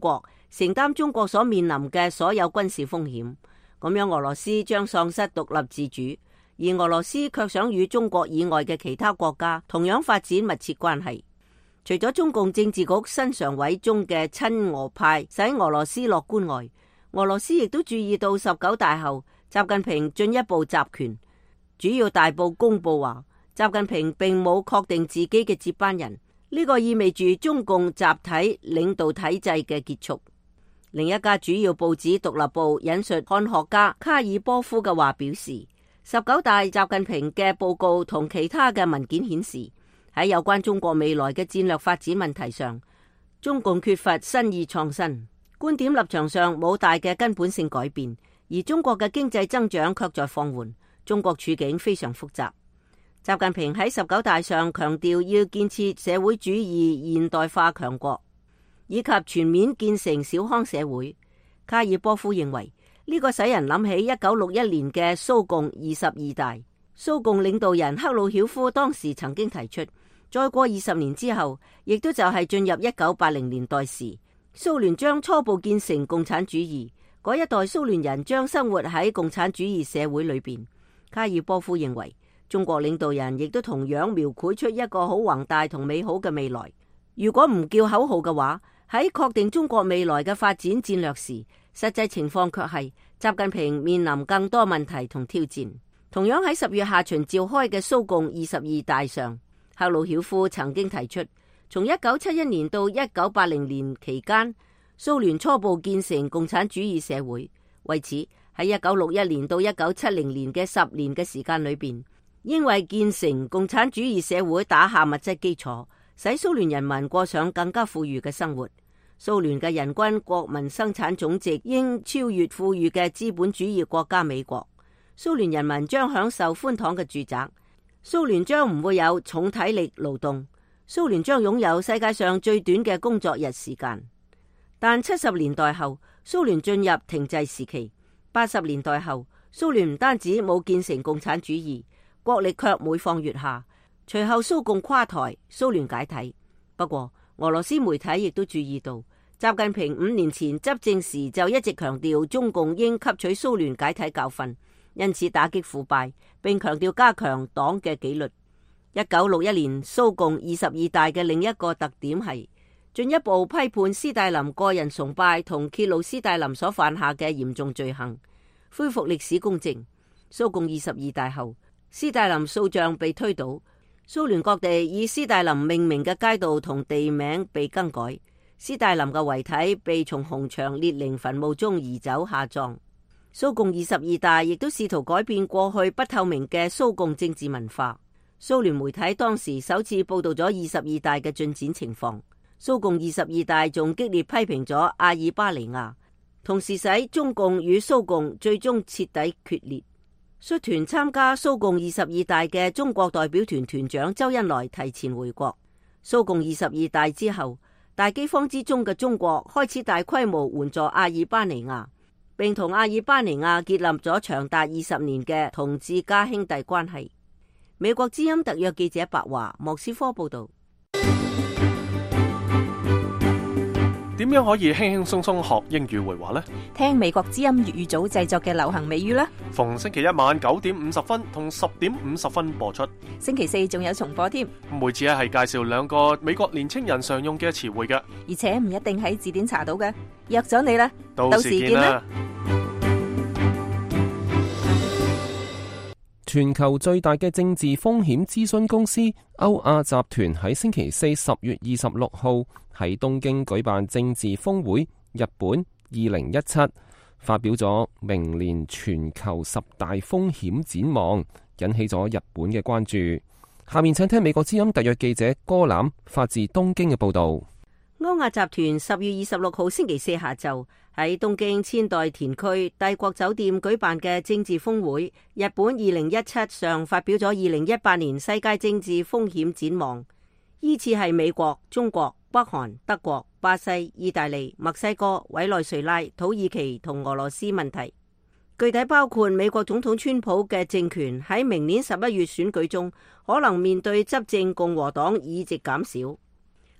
承擔中國所面臨嘅所有軍事風險，咁樣俄羅斯將喪失獨立自主，而俄羅斯卻想與中國以外嘅其他國家同樣發展密切關係。除咗中共政治局新常委中嘅親俄派使俄羅斯樂觀外，俄羅斯亦都注意到19大後習近平進一步集權，主要大報公佈話習近平並冇確定自己嘅接班人，呢個意味住中共集體領導體制嘅結束。另一家主要報紙獨立報引述漢學家卡爾波夫嘅話表示，19大習近平嘅報告同其他嘅文件顯示，喺有關中國未來嘅戰略發展問題上，中共缺乏新意創新，觀點立場上冇大嘅根本性改變，而中國嘅經濟增長卻在放緩，中國處境非常複雜。習近平喺19大上強調要建設社會主義現代化強國，以及全面建成小康社會。卡爾波夫認為呢個使人諗起1961年嘅蘇共22大，蘇共領導人赫魯曉夫當時曾經提出，再過20年之後，亦都就係進入1980年代時，蘇聯將初步建成共產主義，嗰一代蘇聯人將生活喺共產主義社會裏邊。卡爾波夫認為中國領導人亦都同樣描繪出一個好宏大同美好嘅未來。如果唔叫口號嘅話，喺確定中國未來嘅發展戰略時，實際情況卻係習近平面臨更多問題同挑戰。同樣喺10月下旬召開嘅蘇共22大上，赫魯曉夫曾經提出，從1971年到1980年期間，蘇聯初步建成共產主義社會。為此，喺1961年到1970年嘅10年嘅時間裏邊，應為建成共產主義社會打下物質基礎，使蘇聯人民過上更加富裕嘅生活。蘇聯嘅人均國民生產總值應超越富裕嘅資本主義國家美國。蘇聯人民將享受寬敞嘅住宅，蘇聯將唔會有重體力勞動，蘇聯將擁有世界上最短嘅工作日時間。但70年代後，蘇聯進入停滯時期。80年代後，蘇聯唔單止冇建成共產主義，國力卻每況愈下。隨後蘇共垮台，蘇聯解體。不過，俄羅斯媒體亦都注意到，習近平5年前執政時就一直強調中共應吸取蘇聯解體教訓，因此打擊腐敗，並強調加強黨嘅紀律。1961年蘇共22大嘅另一個特點係進一步批判斯大林個人崇拜同揭露斯大林所犯下嘅嚴重罪行，恢復歷史公正。蘇共22大後，斯大林塑像被推倒，蘇聯各地以斯大林命名嘅街道同地名被更改，斯大林嘅遺體被從紅場列寧墳墓中移走下葬。蘇共22大亦都試圖改變過去不透明嘅蘇共政治文化。蘇聯媒體當時首次報道咗22大嘅進展情況。蘇共22大仲激烈批評咗阿爾巴尼亞，同時使中共與蘇共最終徹底決裂。率團參加蘇共22大嘅中國代表團團長周恩來提前回國。蘇共22大之後，大饑荒之中嘅中國開始大規模援助阿爾巴尼亞，並同阿爾巴尼亞建立咗長達20年嘅同志加兄弟關係。美國之音特約記者白華莫斯科報道。 點樣可以輕輕鬆鬆學英語會話呢？ 聽美國之音粵語組製作嘅流行美語啦。 逢星期一晚9點50分同10點50分播出。 星期四仲有重播添。 每次係介紹2個美國年青人常用嘅詞彙嘅， 而且唔一定喺字典查到嘅。約咗你啦， 到時見啦。 全球最大嘅政治風險諮詢公司歐亞集團喺星期四10月26號喺東京舉辦政治峰會日本2017，發表咗明年全球10大風險展望，引起咗日本嘅關注。下面請聽美國之音特約記者戈欖發自東京嘅報道。 歐亞集團10月26號星期四下晝喺東京千代田區帝國酒店舉辦嘅政治峰會日本2017上發表咗2018年世界政治風險展望，依次係美國、中國、北韓、德國、巴西、意大利、墨西哥、委內瑞拉、土耳其同俄羅斯問題。具體包括美國總統川普嘅政權喺明年11月選舉中可能面對執政共和黨議席減少。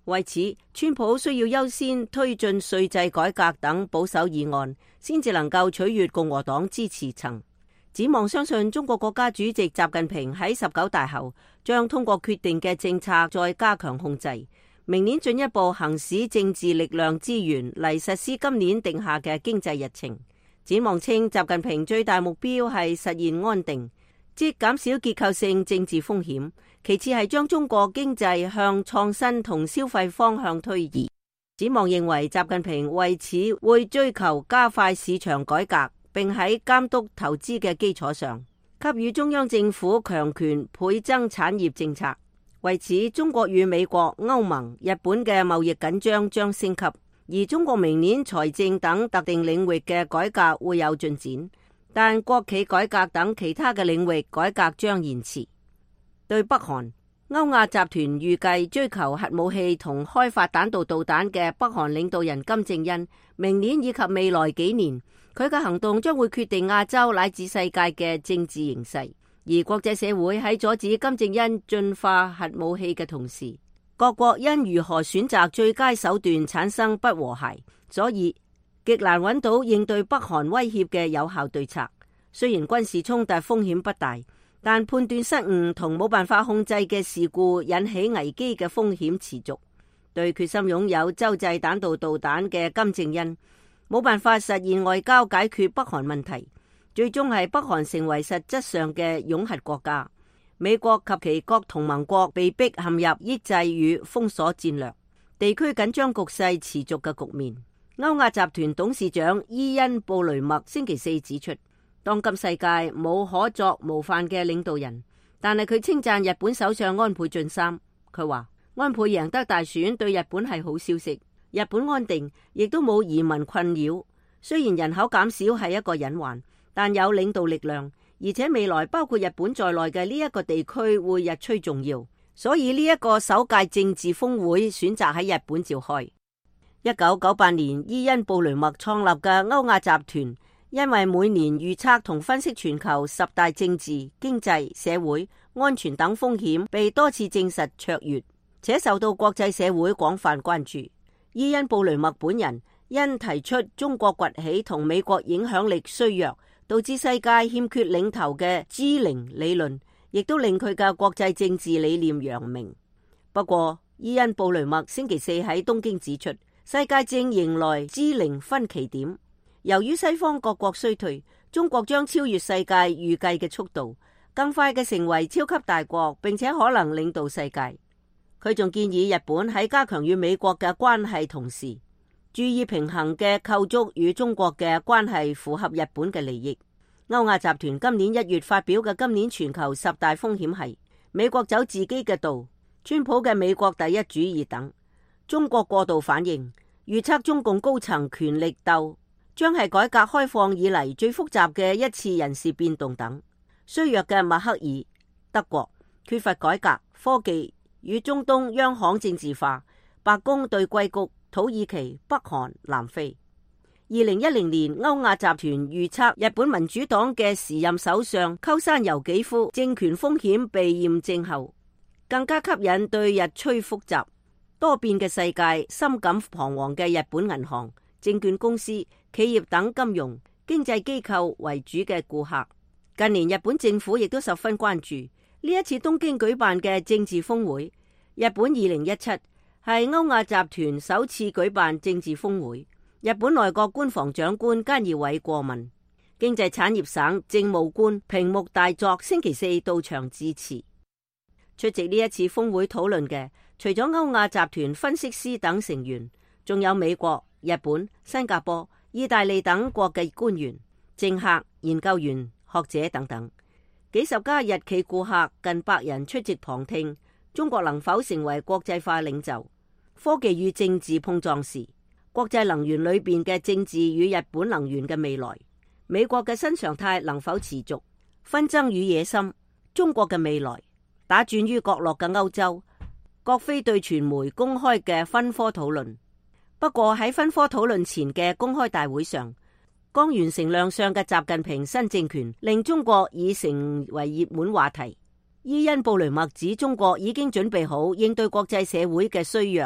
為此，川普需要優先推進稅制改革等保守議案，先至能夠取悅共和黨支持層。展望相信中國國家主席習近平喺19大後將通過決定嘅政策再加強控制，明年進一步行使政治力量資源嚟實施今年定下嘅經濟日程。展望稱，習近平最大目標係實現安定，即減少結構性政治風險，其次係將中國經濟向創新同消費方向推移。展望認為，習近平為此會追求加快市場改革，並喺監督投資嘅基礎上，給予中央政府強權倍增產業政策。為此，中國與美國、歐盟、日本嘅貿易緊張將升級，而中國明年財政等特定領域嘅改革會有進展，但國企改革等其他嘅領域改革將延遲。對北韓，歐亞集團預計追求核武器同開發彈道導彈嘅北韓領導人金正恩，明年以及未來幾年，佢嘅行動將會決定亞洲乃至世界嘅政治形勢。而國際社會喺阻止金正恩進化核武器嘅同時，各國因如何選擇最佳手段產生不和諧，所以極難揾到應對北韓威脅嘅有效對策。雖然軍事衝突風險不大，但判斷失誤同冇辦法控制嘅事故引起危機嘅風險持續。對決心擁有洲際彈道導彈嘅金正恩，冇辦法實現外交解決北韓問題，最終係北韓成為實質上嘅擁核國家。美國及其各同盟國被迫陷入抑制與封鎖戰略，地區緊張局勢持續嘅局面。歐亞集團董事長伊恩布雷默星期四指出，當今世界冇可作模範嘅領導人，但係佢稱讚日本首相安倍晉三。佢話安倍贏得大選對日本係好消息，日本安定，亦都冇移民困擾。雖然人口減少係一個隱患，但有領導力量，而且未來包括日本在內嘅呢一個地區會日趨重要，所以呢一個首屆政治峰會選擇喺日本召開。1998年，伊恩布雷默創立嘅歐亞集團，因為每年預測同分析全球10大政治、經濟、社會、安全等風險，被多次證實卓越，且受到國際社會廣泛關注。伊恩布雷默本人因提出中國崛起同美國影響力衰弱，導致世界欠缺領頭嘅G0理論，亦都令佢嘅國際政治理念揚名。不過，伊恩布雷默星期四喺東京指出，世界正迎來G0分歧點。由於西方各國衰退，中國將超越世界預計嘅速度，更快嘅成為超級大國，並且可能領導世界。佢仲建議日本喺加強與美國嘅關係同時，注意平衡嘅構築與中國嘅關係符合日本嘅利益。歐亞集團今年1月發表嘅今年全球10大風險係美國走自己嘅道、川普嘅美國第一主義等。中國過度反應，預測中共高層權力鬥將係改革開放以嚟最複雜嘅一次人事變動等。衰弱嘅默克爾、德國缺乏改革、科技與中東央行政治化，白宮對硅谷、土耳其、北韓、南非。2010年，歐亞集團預測日本民主黨嘅時任首相鳩山由紀夫政權風險被驗證後，更加吸引對日趨複雜多變嘅世界深感彷徨嘅日本銀行、證券公司、企業等金融經濟機構為主嘅顧客。近年日本政府亦都十分關注呢一次東京舉辦嘅政治峰會。日本2017係歐亞集團首次舉辦政治峰會。日本內閣官房長官菅義偉過問，經濟產業省政務官平木大作星期四到場致辭。出席呢一次峰會討論嘅，除咗歐亞集團分析師等成員，仲有美國、日本、新加坡、意大利等國嘅官員、政客、研究員、學者等等。幾十家日企顧客，近100人出席旁聽。中國能否成為國際化領袖？科技與政治碰撞時，國際能源裏邊嘅政治與日本能源嘅未來，美國嘅新常態能否持續？紛爭與野心，中國嘅未來，打轉於角落嘅歐洲，各非對傳媒公開嘅分科討論。不過喺分科討論前嘅公開大會上，剛完成亮相嘅習近平新政權令中國已成為熱門話題。伊恩布雷默指中國已經準備好應對國際社會嘅衰弱，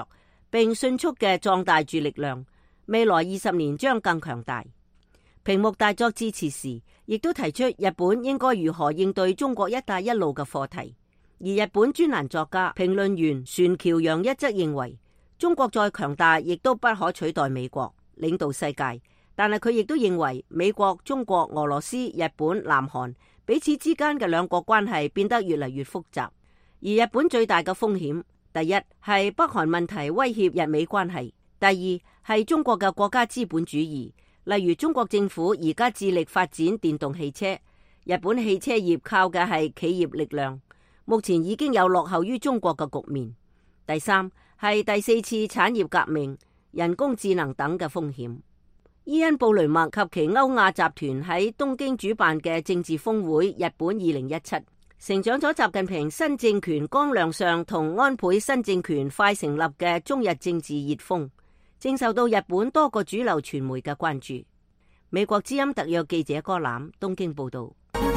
並迅速嘅壯大住力量，未來20年將更強大。屏幕大作致辭時，亦都提出日本應該如何應對中國一帶一路嘅課題。而日本專欄作家、評論員船橋洋一則認為，中國再強大亦都不可取代美國領導世界，但係佢亦都認為美國、中國、俄羅斯、日本、南韓彼此之間嘅兩國關係變得越嚟越複雜。而日本最大嘅風險，第一係北韓問題威脅日美關係，第二係中國嘅國家資本主義，例如中國政府而家致力發展電動汽車，日本汽車業靠嘅係企業力量，目前已經有落後於中國嘅局面。第三係第4次產業革命、人工智能等嘅風險。伊恩布雷默及其歐亞集團喺東京主辦嘅政治峰會日本2017，成長咗習近平新政權剛亮相同安倍新政權快成立嘅中日政治熱風，正受到日本多個主流傳媒嘅關注。美國之音特約記者柯攬東京報道。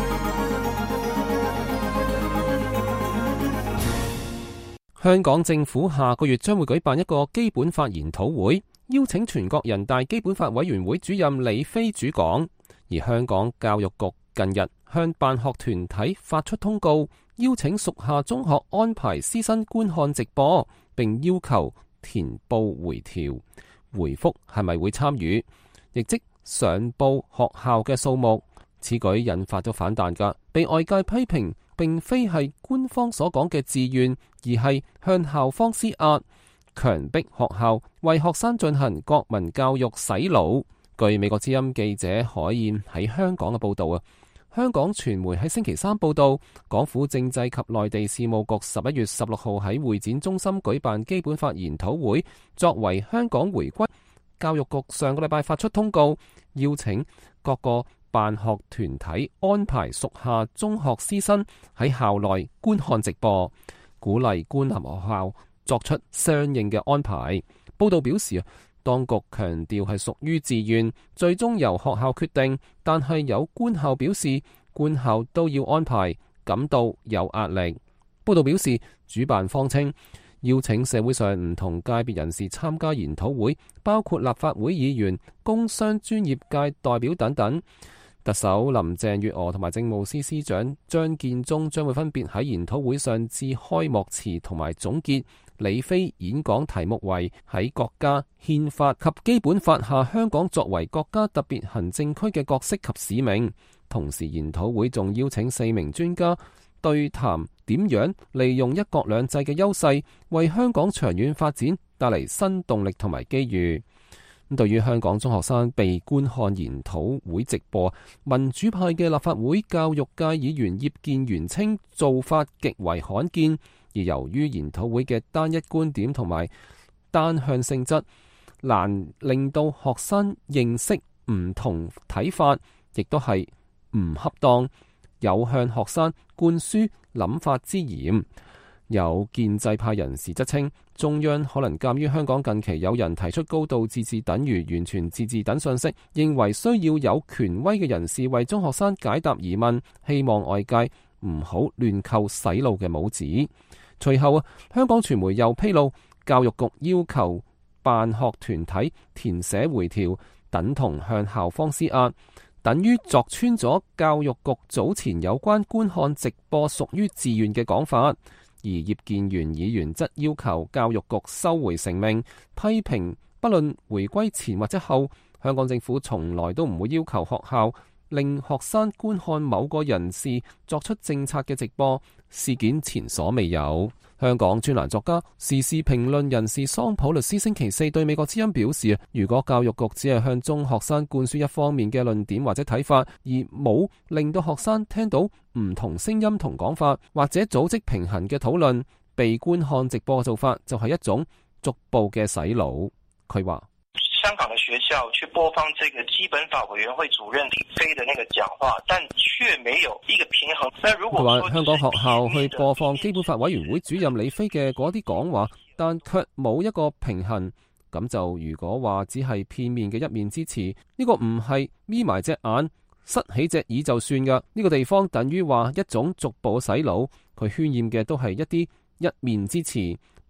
香港政府下個月將會舉辦一個基本法研討會，邀請全國人大基本法委員會主任李飛主講。而香港教育局近日向辦學團體發出通告，邀請屬下中學安排師生觀看直播，並要求填報回條，回覆係咪會參與，亦即上報學校嘅數目。此舉引發咗反彈㗎，被外界批評並非係官方所講嘅自願，而係向校方施壓，強迫學校為學生進行國民教育洗腦。據美國之音記者海燕喺香港嘅報道啊，香港傳媒喺星期三報道，港府政制及內地事務局11月16號喺會展中心舉辦基本法研討會，作為香港回歸。教育局上個禮拜發出通告，邀請各個辦學團體安排屬下中學師生喺校內觀看直播，鼓勵官立學校作出相應嘅安排。報道表示，當局強調係屬於自願，最終由學校決定，但係有官校表示，官校都要安排，感到有壓力。報道表示，主辦方稱邀請社會上唔同界別人士參加研討會，包括立法會議員、工商專業界代表等等。特首林鄭月娥同埋政務司司長張建宗將會分別喺研討會上致開幕詞同埋總結。李飛演講題目為喺國家憲法及基本法下，香港作為國家特別行政區嘅角色及使命。同時，研討會仲邀請4名專家對談點樣利用一國兩制嘅優勢，為香港長遠發展帶嚟新動力同埋機遇。對於香港中學生被觀看研討會直播，民主派嘅立法會教育界議員葉建源稱做法極為罕見，而由於研討會嘅單一觀點同埋單向性質，難令到學生認識唔同睇法，亦都係唔恰當，有向學生灌輸諗法之嫌。有建制派人士則稱，中央可能鑑於香港近期有人提出高度自治等於完全自治等信息，認為需要有權威嘅人士為中學生解答疑問，希望外界唔好亂扣洗腦嘅帽子。隨後香港傳媒又披露，教育局要求辦學團體填寫回條，等同向校方施壓，等於鑿穿咗教育局早前有關觀看直播屬於自願嘅講法。而葉建源議員則要求教育局收回成命，批評不論回歸前或者後，香港政府從來都唔會要求學校令學生觀看某個人士作出政策嘅直播，事件前所未有。香港專欄作家、時事評論人士桑普律師星期四對美國之音表示，如果教育局只係向中學生灌輸一方面嘅論點或者睇法，而冇令到學生聽到唔同聲音同講法，或者組織平衡嘅討論，被觀看直播嘅做法就係一種逐步嘅洗腦。佢話香港的學校去播放這個基本法委員會主任李飛的那個講話，但卻沒有一個平衡。 佢話香港學校去播放基本法委員會主任李飛嘅嗰啲講話，但卻冇一個平衡。咁就如果話只係片面嘅一面之詞，呢個唔係眯埋隻眼塞起隻耳就算噶。呢個地方等於話一種逐步洗腦，佢渲染嘅都係一啲一面之詞，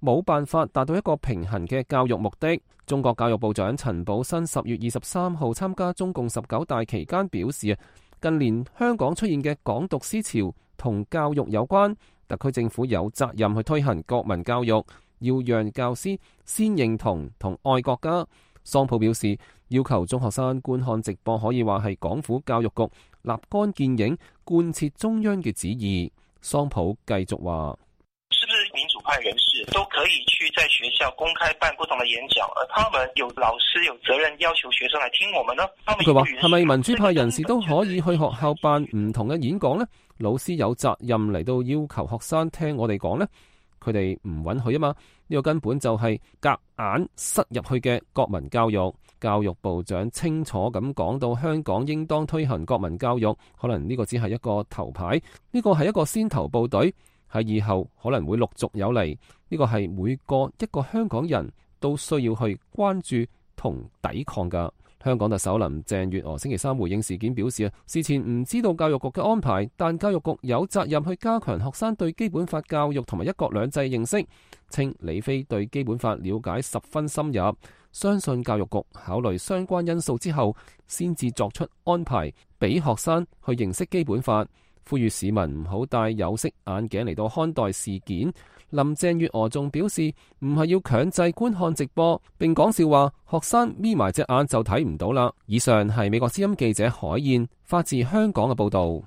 冇辦法達到一個平衡嘅教育目的。中國教育部長陳寶新10月23號參加中共19大期間表示，近年香港出現嘅港獨思潮同教育有關，特區政府有責任去推行國民教育，要讓教師先認同同愛國家。桑普表示，要求中學生觀看直播可以話係港府教育局立竿見影，貫徹中央嘅旨意。桑普繼續話， 是不是民主派人士都可以去在學校公開辦不同的演講，而他們有老師有責任要求學生來聽我們呢？ 佢話係咪民主派人士都可以去學校辦唔同嘅演講呢？老師有責任嚟到要求學生聽我哋講呢？佢哋唔允許啊嘛，呢個根本就係夾硬塞入去嘅國民教育。教育部長清楚咁講到香港應當推行國民教育，可能呢個只係一個頭牌，呢個係一個先頭部隊，喺以後可能會陸續有嚟。呢個係每個一個香港人都需要去關注同抵抗㗎。香港特首林鄭月娥星期三回應事件表示，事前唔知道教育局嘅安排，但教育局有責任去加強學生對基本法教育同埋一國兩制認識。稱李飛對基本法了解十分深入，相信教育局考慮相關因素之後，先至作出安排，俾學生去認識基本法。呼籲市民唔好戴有色眼鏡嚟到看待事件。林鄭月娥仲表示，唔係要強制觀看直播，並講笑話學生眯埋隻眼就睇唔到啦。以上係美國之音記者海燕發自香港嘅報道。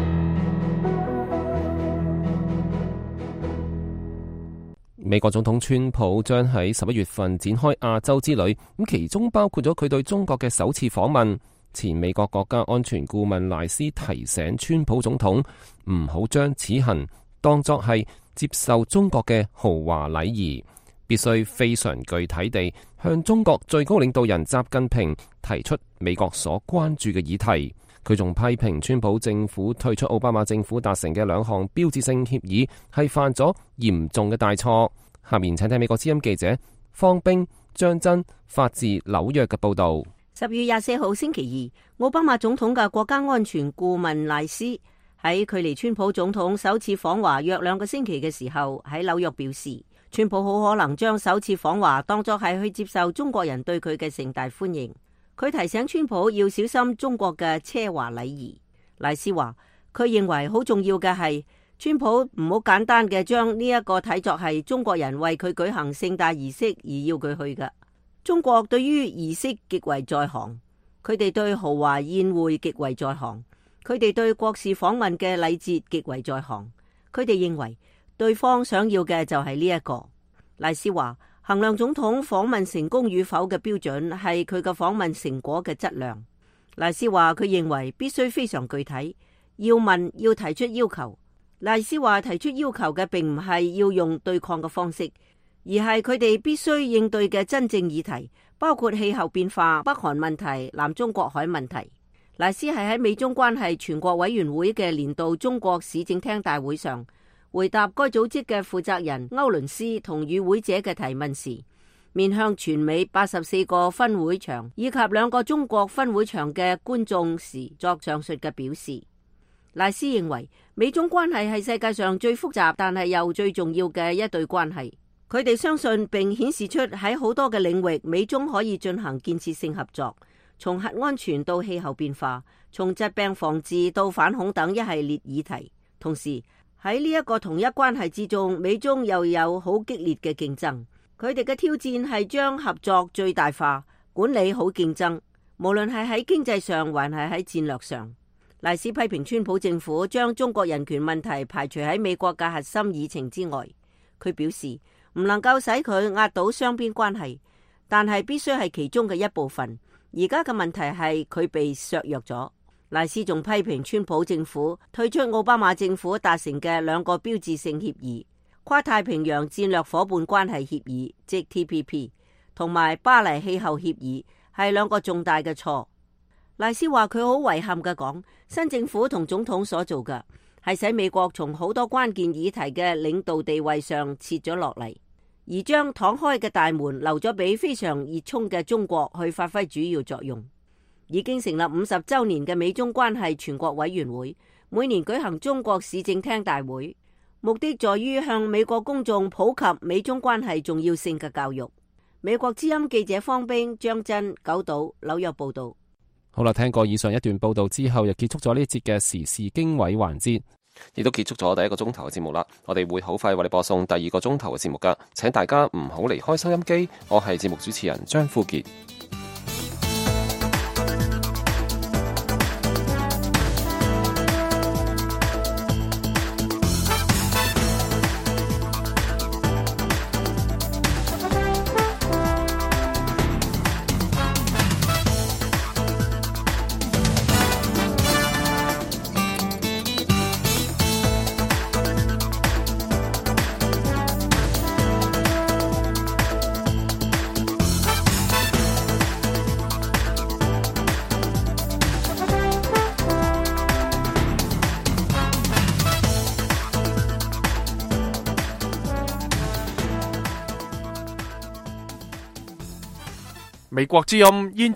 美國總統川普將喺11月份展開亞洲之旅，咁其中包括咗佢對中國嘅首次訪問。前美國國家安全顧問賴斯提醒川普總統唔好將此行當作係接受中國嘅豪華禮儀，必須非常具體地向中國最高領導人習近平提出美國所關注嘅議題。佢仲批評川普政府退出奧巴馬政府達成嘅2項標誌性協議係犯咗嚴重嘅大錯。下面請聽美國之音記者方冰、張真發自紐約嘅報道。 10月24號星期二，奧巴馬總統嘅國家安全顧問賴斯喺距離川普總統首次訪華約2個星期嘅時候，喺紐約表示，川普好可能將首次訪華當作係去接受中國人對佢嘅盛大歡迎。佢提醒川普要小心中國嘅奢華禮儀。賴斯話，佢認為好重要嘅係川普唔好簡單嘅將呢一個睇作係中國人為佢舉行盛大儀式而要佢去嘅。中國對於儀式極為在行，佢哋對豪華宴會極為在行，佢哋對國事訪問嘅禮節極為在行。佢哋認為對方想要嘅就係呢一個。賴斯話，衡量總統訪問成功與否嘅標準係佢嘅訪問成果嘅質量。賴斯話，佢認為必須非常具體，要問，要提出要求。賴斯話，提出要求嘅並唔係要用對抗嘅方式，而係佢哋必須應對嘅真正議題，包括氣候變化、北韓問題、南中國海問題。賴斯係喺美中關係全國委員會嘅年度中國市政廳大會上回答該組織嘅負責人歐倫斯同與會者嘅提問時，面向全美84個分會場以及2個中國分會場嘅觀眾時作上述嘅表示。賴斯認為美中關係係世界上最複雜但係又最重要嘅一對關係。佢哋相信並顯示出喺好多嘅領域，美中可以進行建設性合作，從核安全到氣候變化，從疾病防治到反恐等一系列議題。同時喺呢一個統一關係之中，美中又有好激烈嘅競爭。佢哋嘅挑戰係將合作最大化，管理好競爭，無論係喺經濟上還係喺戰略上。賴斯批評川普政府將中國人權問題排除喺美國嘅核心議程之外。佢表示唔能夠使佢壓倒雙邊關係，但係必須係其中嘅一部分。而家嘅問題係佢被削弱咗。賴斯仲批評川普政府退出奧巴馬政府達成嘅2個標誌性協議，跨太平洋戰略夥伴關係協議即 TPP 同埋巴黎氣候協議係2個重大嘅錯。賴斯話佢好遺憾嘅講，新政府同總統所做嘅係使美國從好多關鍵議題嘅領導地位上撤咗落嚟，而將敞開嘅大門留咗俾非常熱衷嘅中國去發揮主要作用。已經成立50週年嘅美中關係全國委員會每年舉行中國市政廳大會， 目的在於向美國公眾普及美中關係重要性嘅教育。美國之音記者方冰、張真、九島紐約報道。 好啦，聽過以上一段報道之後，就結束咗呢一節嘅時事經緯環節，亦都結束咗第一個鐘頭嘅節目啦。我哋會好快為你播送第二個鐘頭嘅節目噶，請大家唔好離開收音機。我係節目主持人張富傑。 美國之音現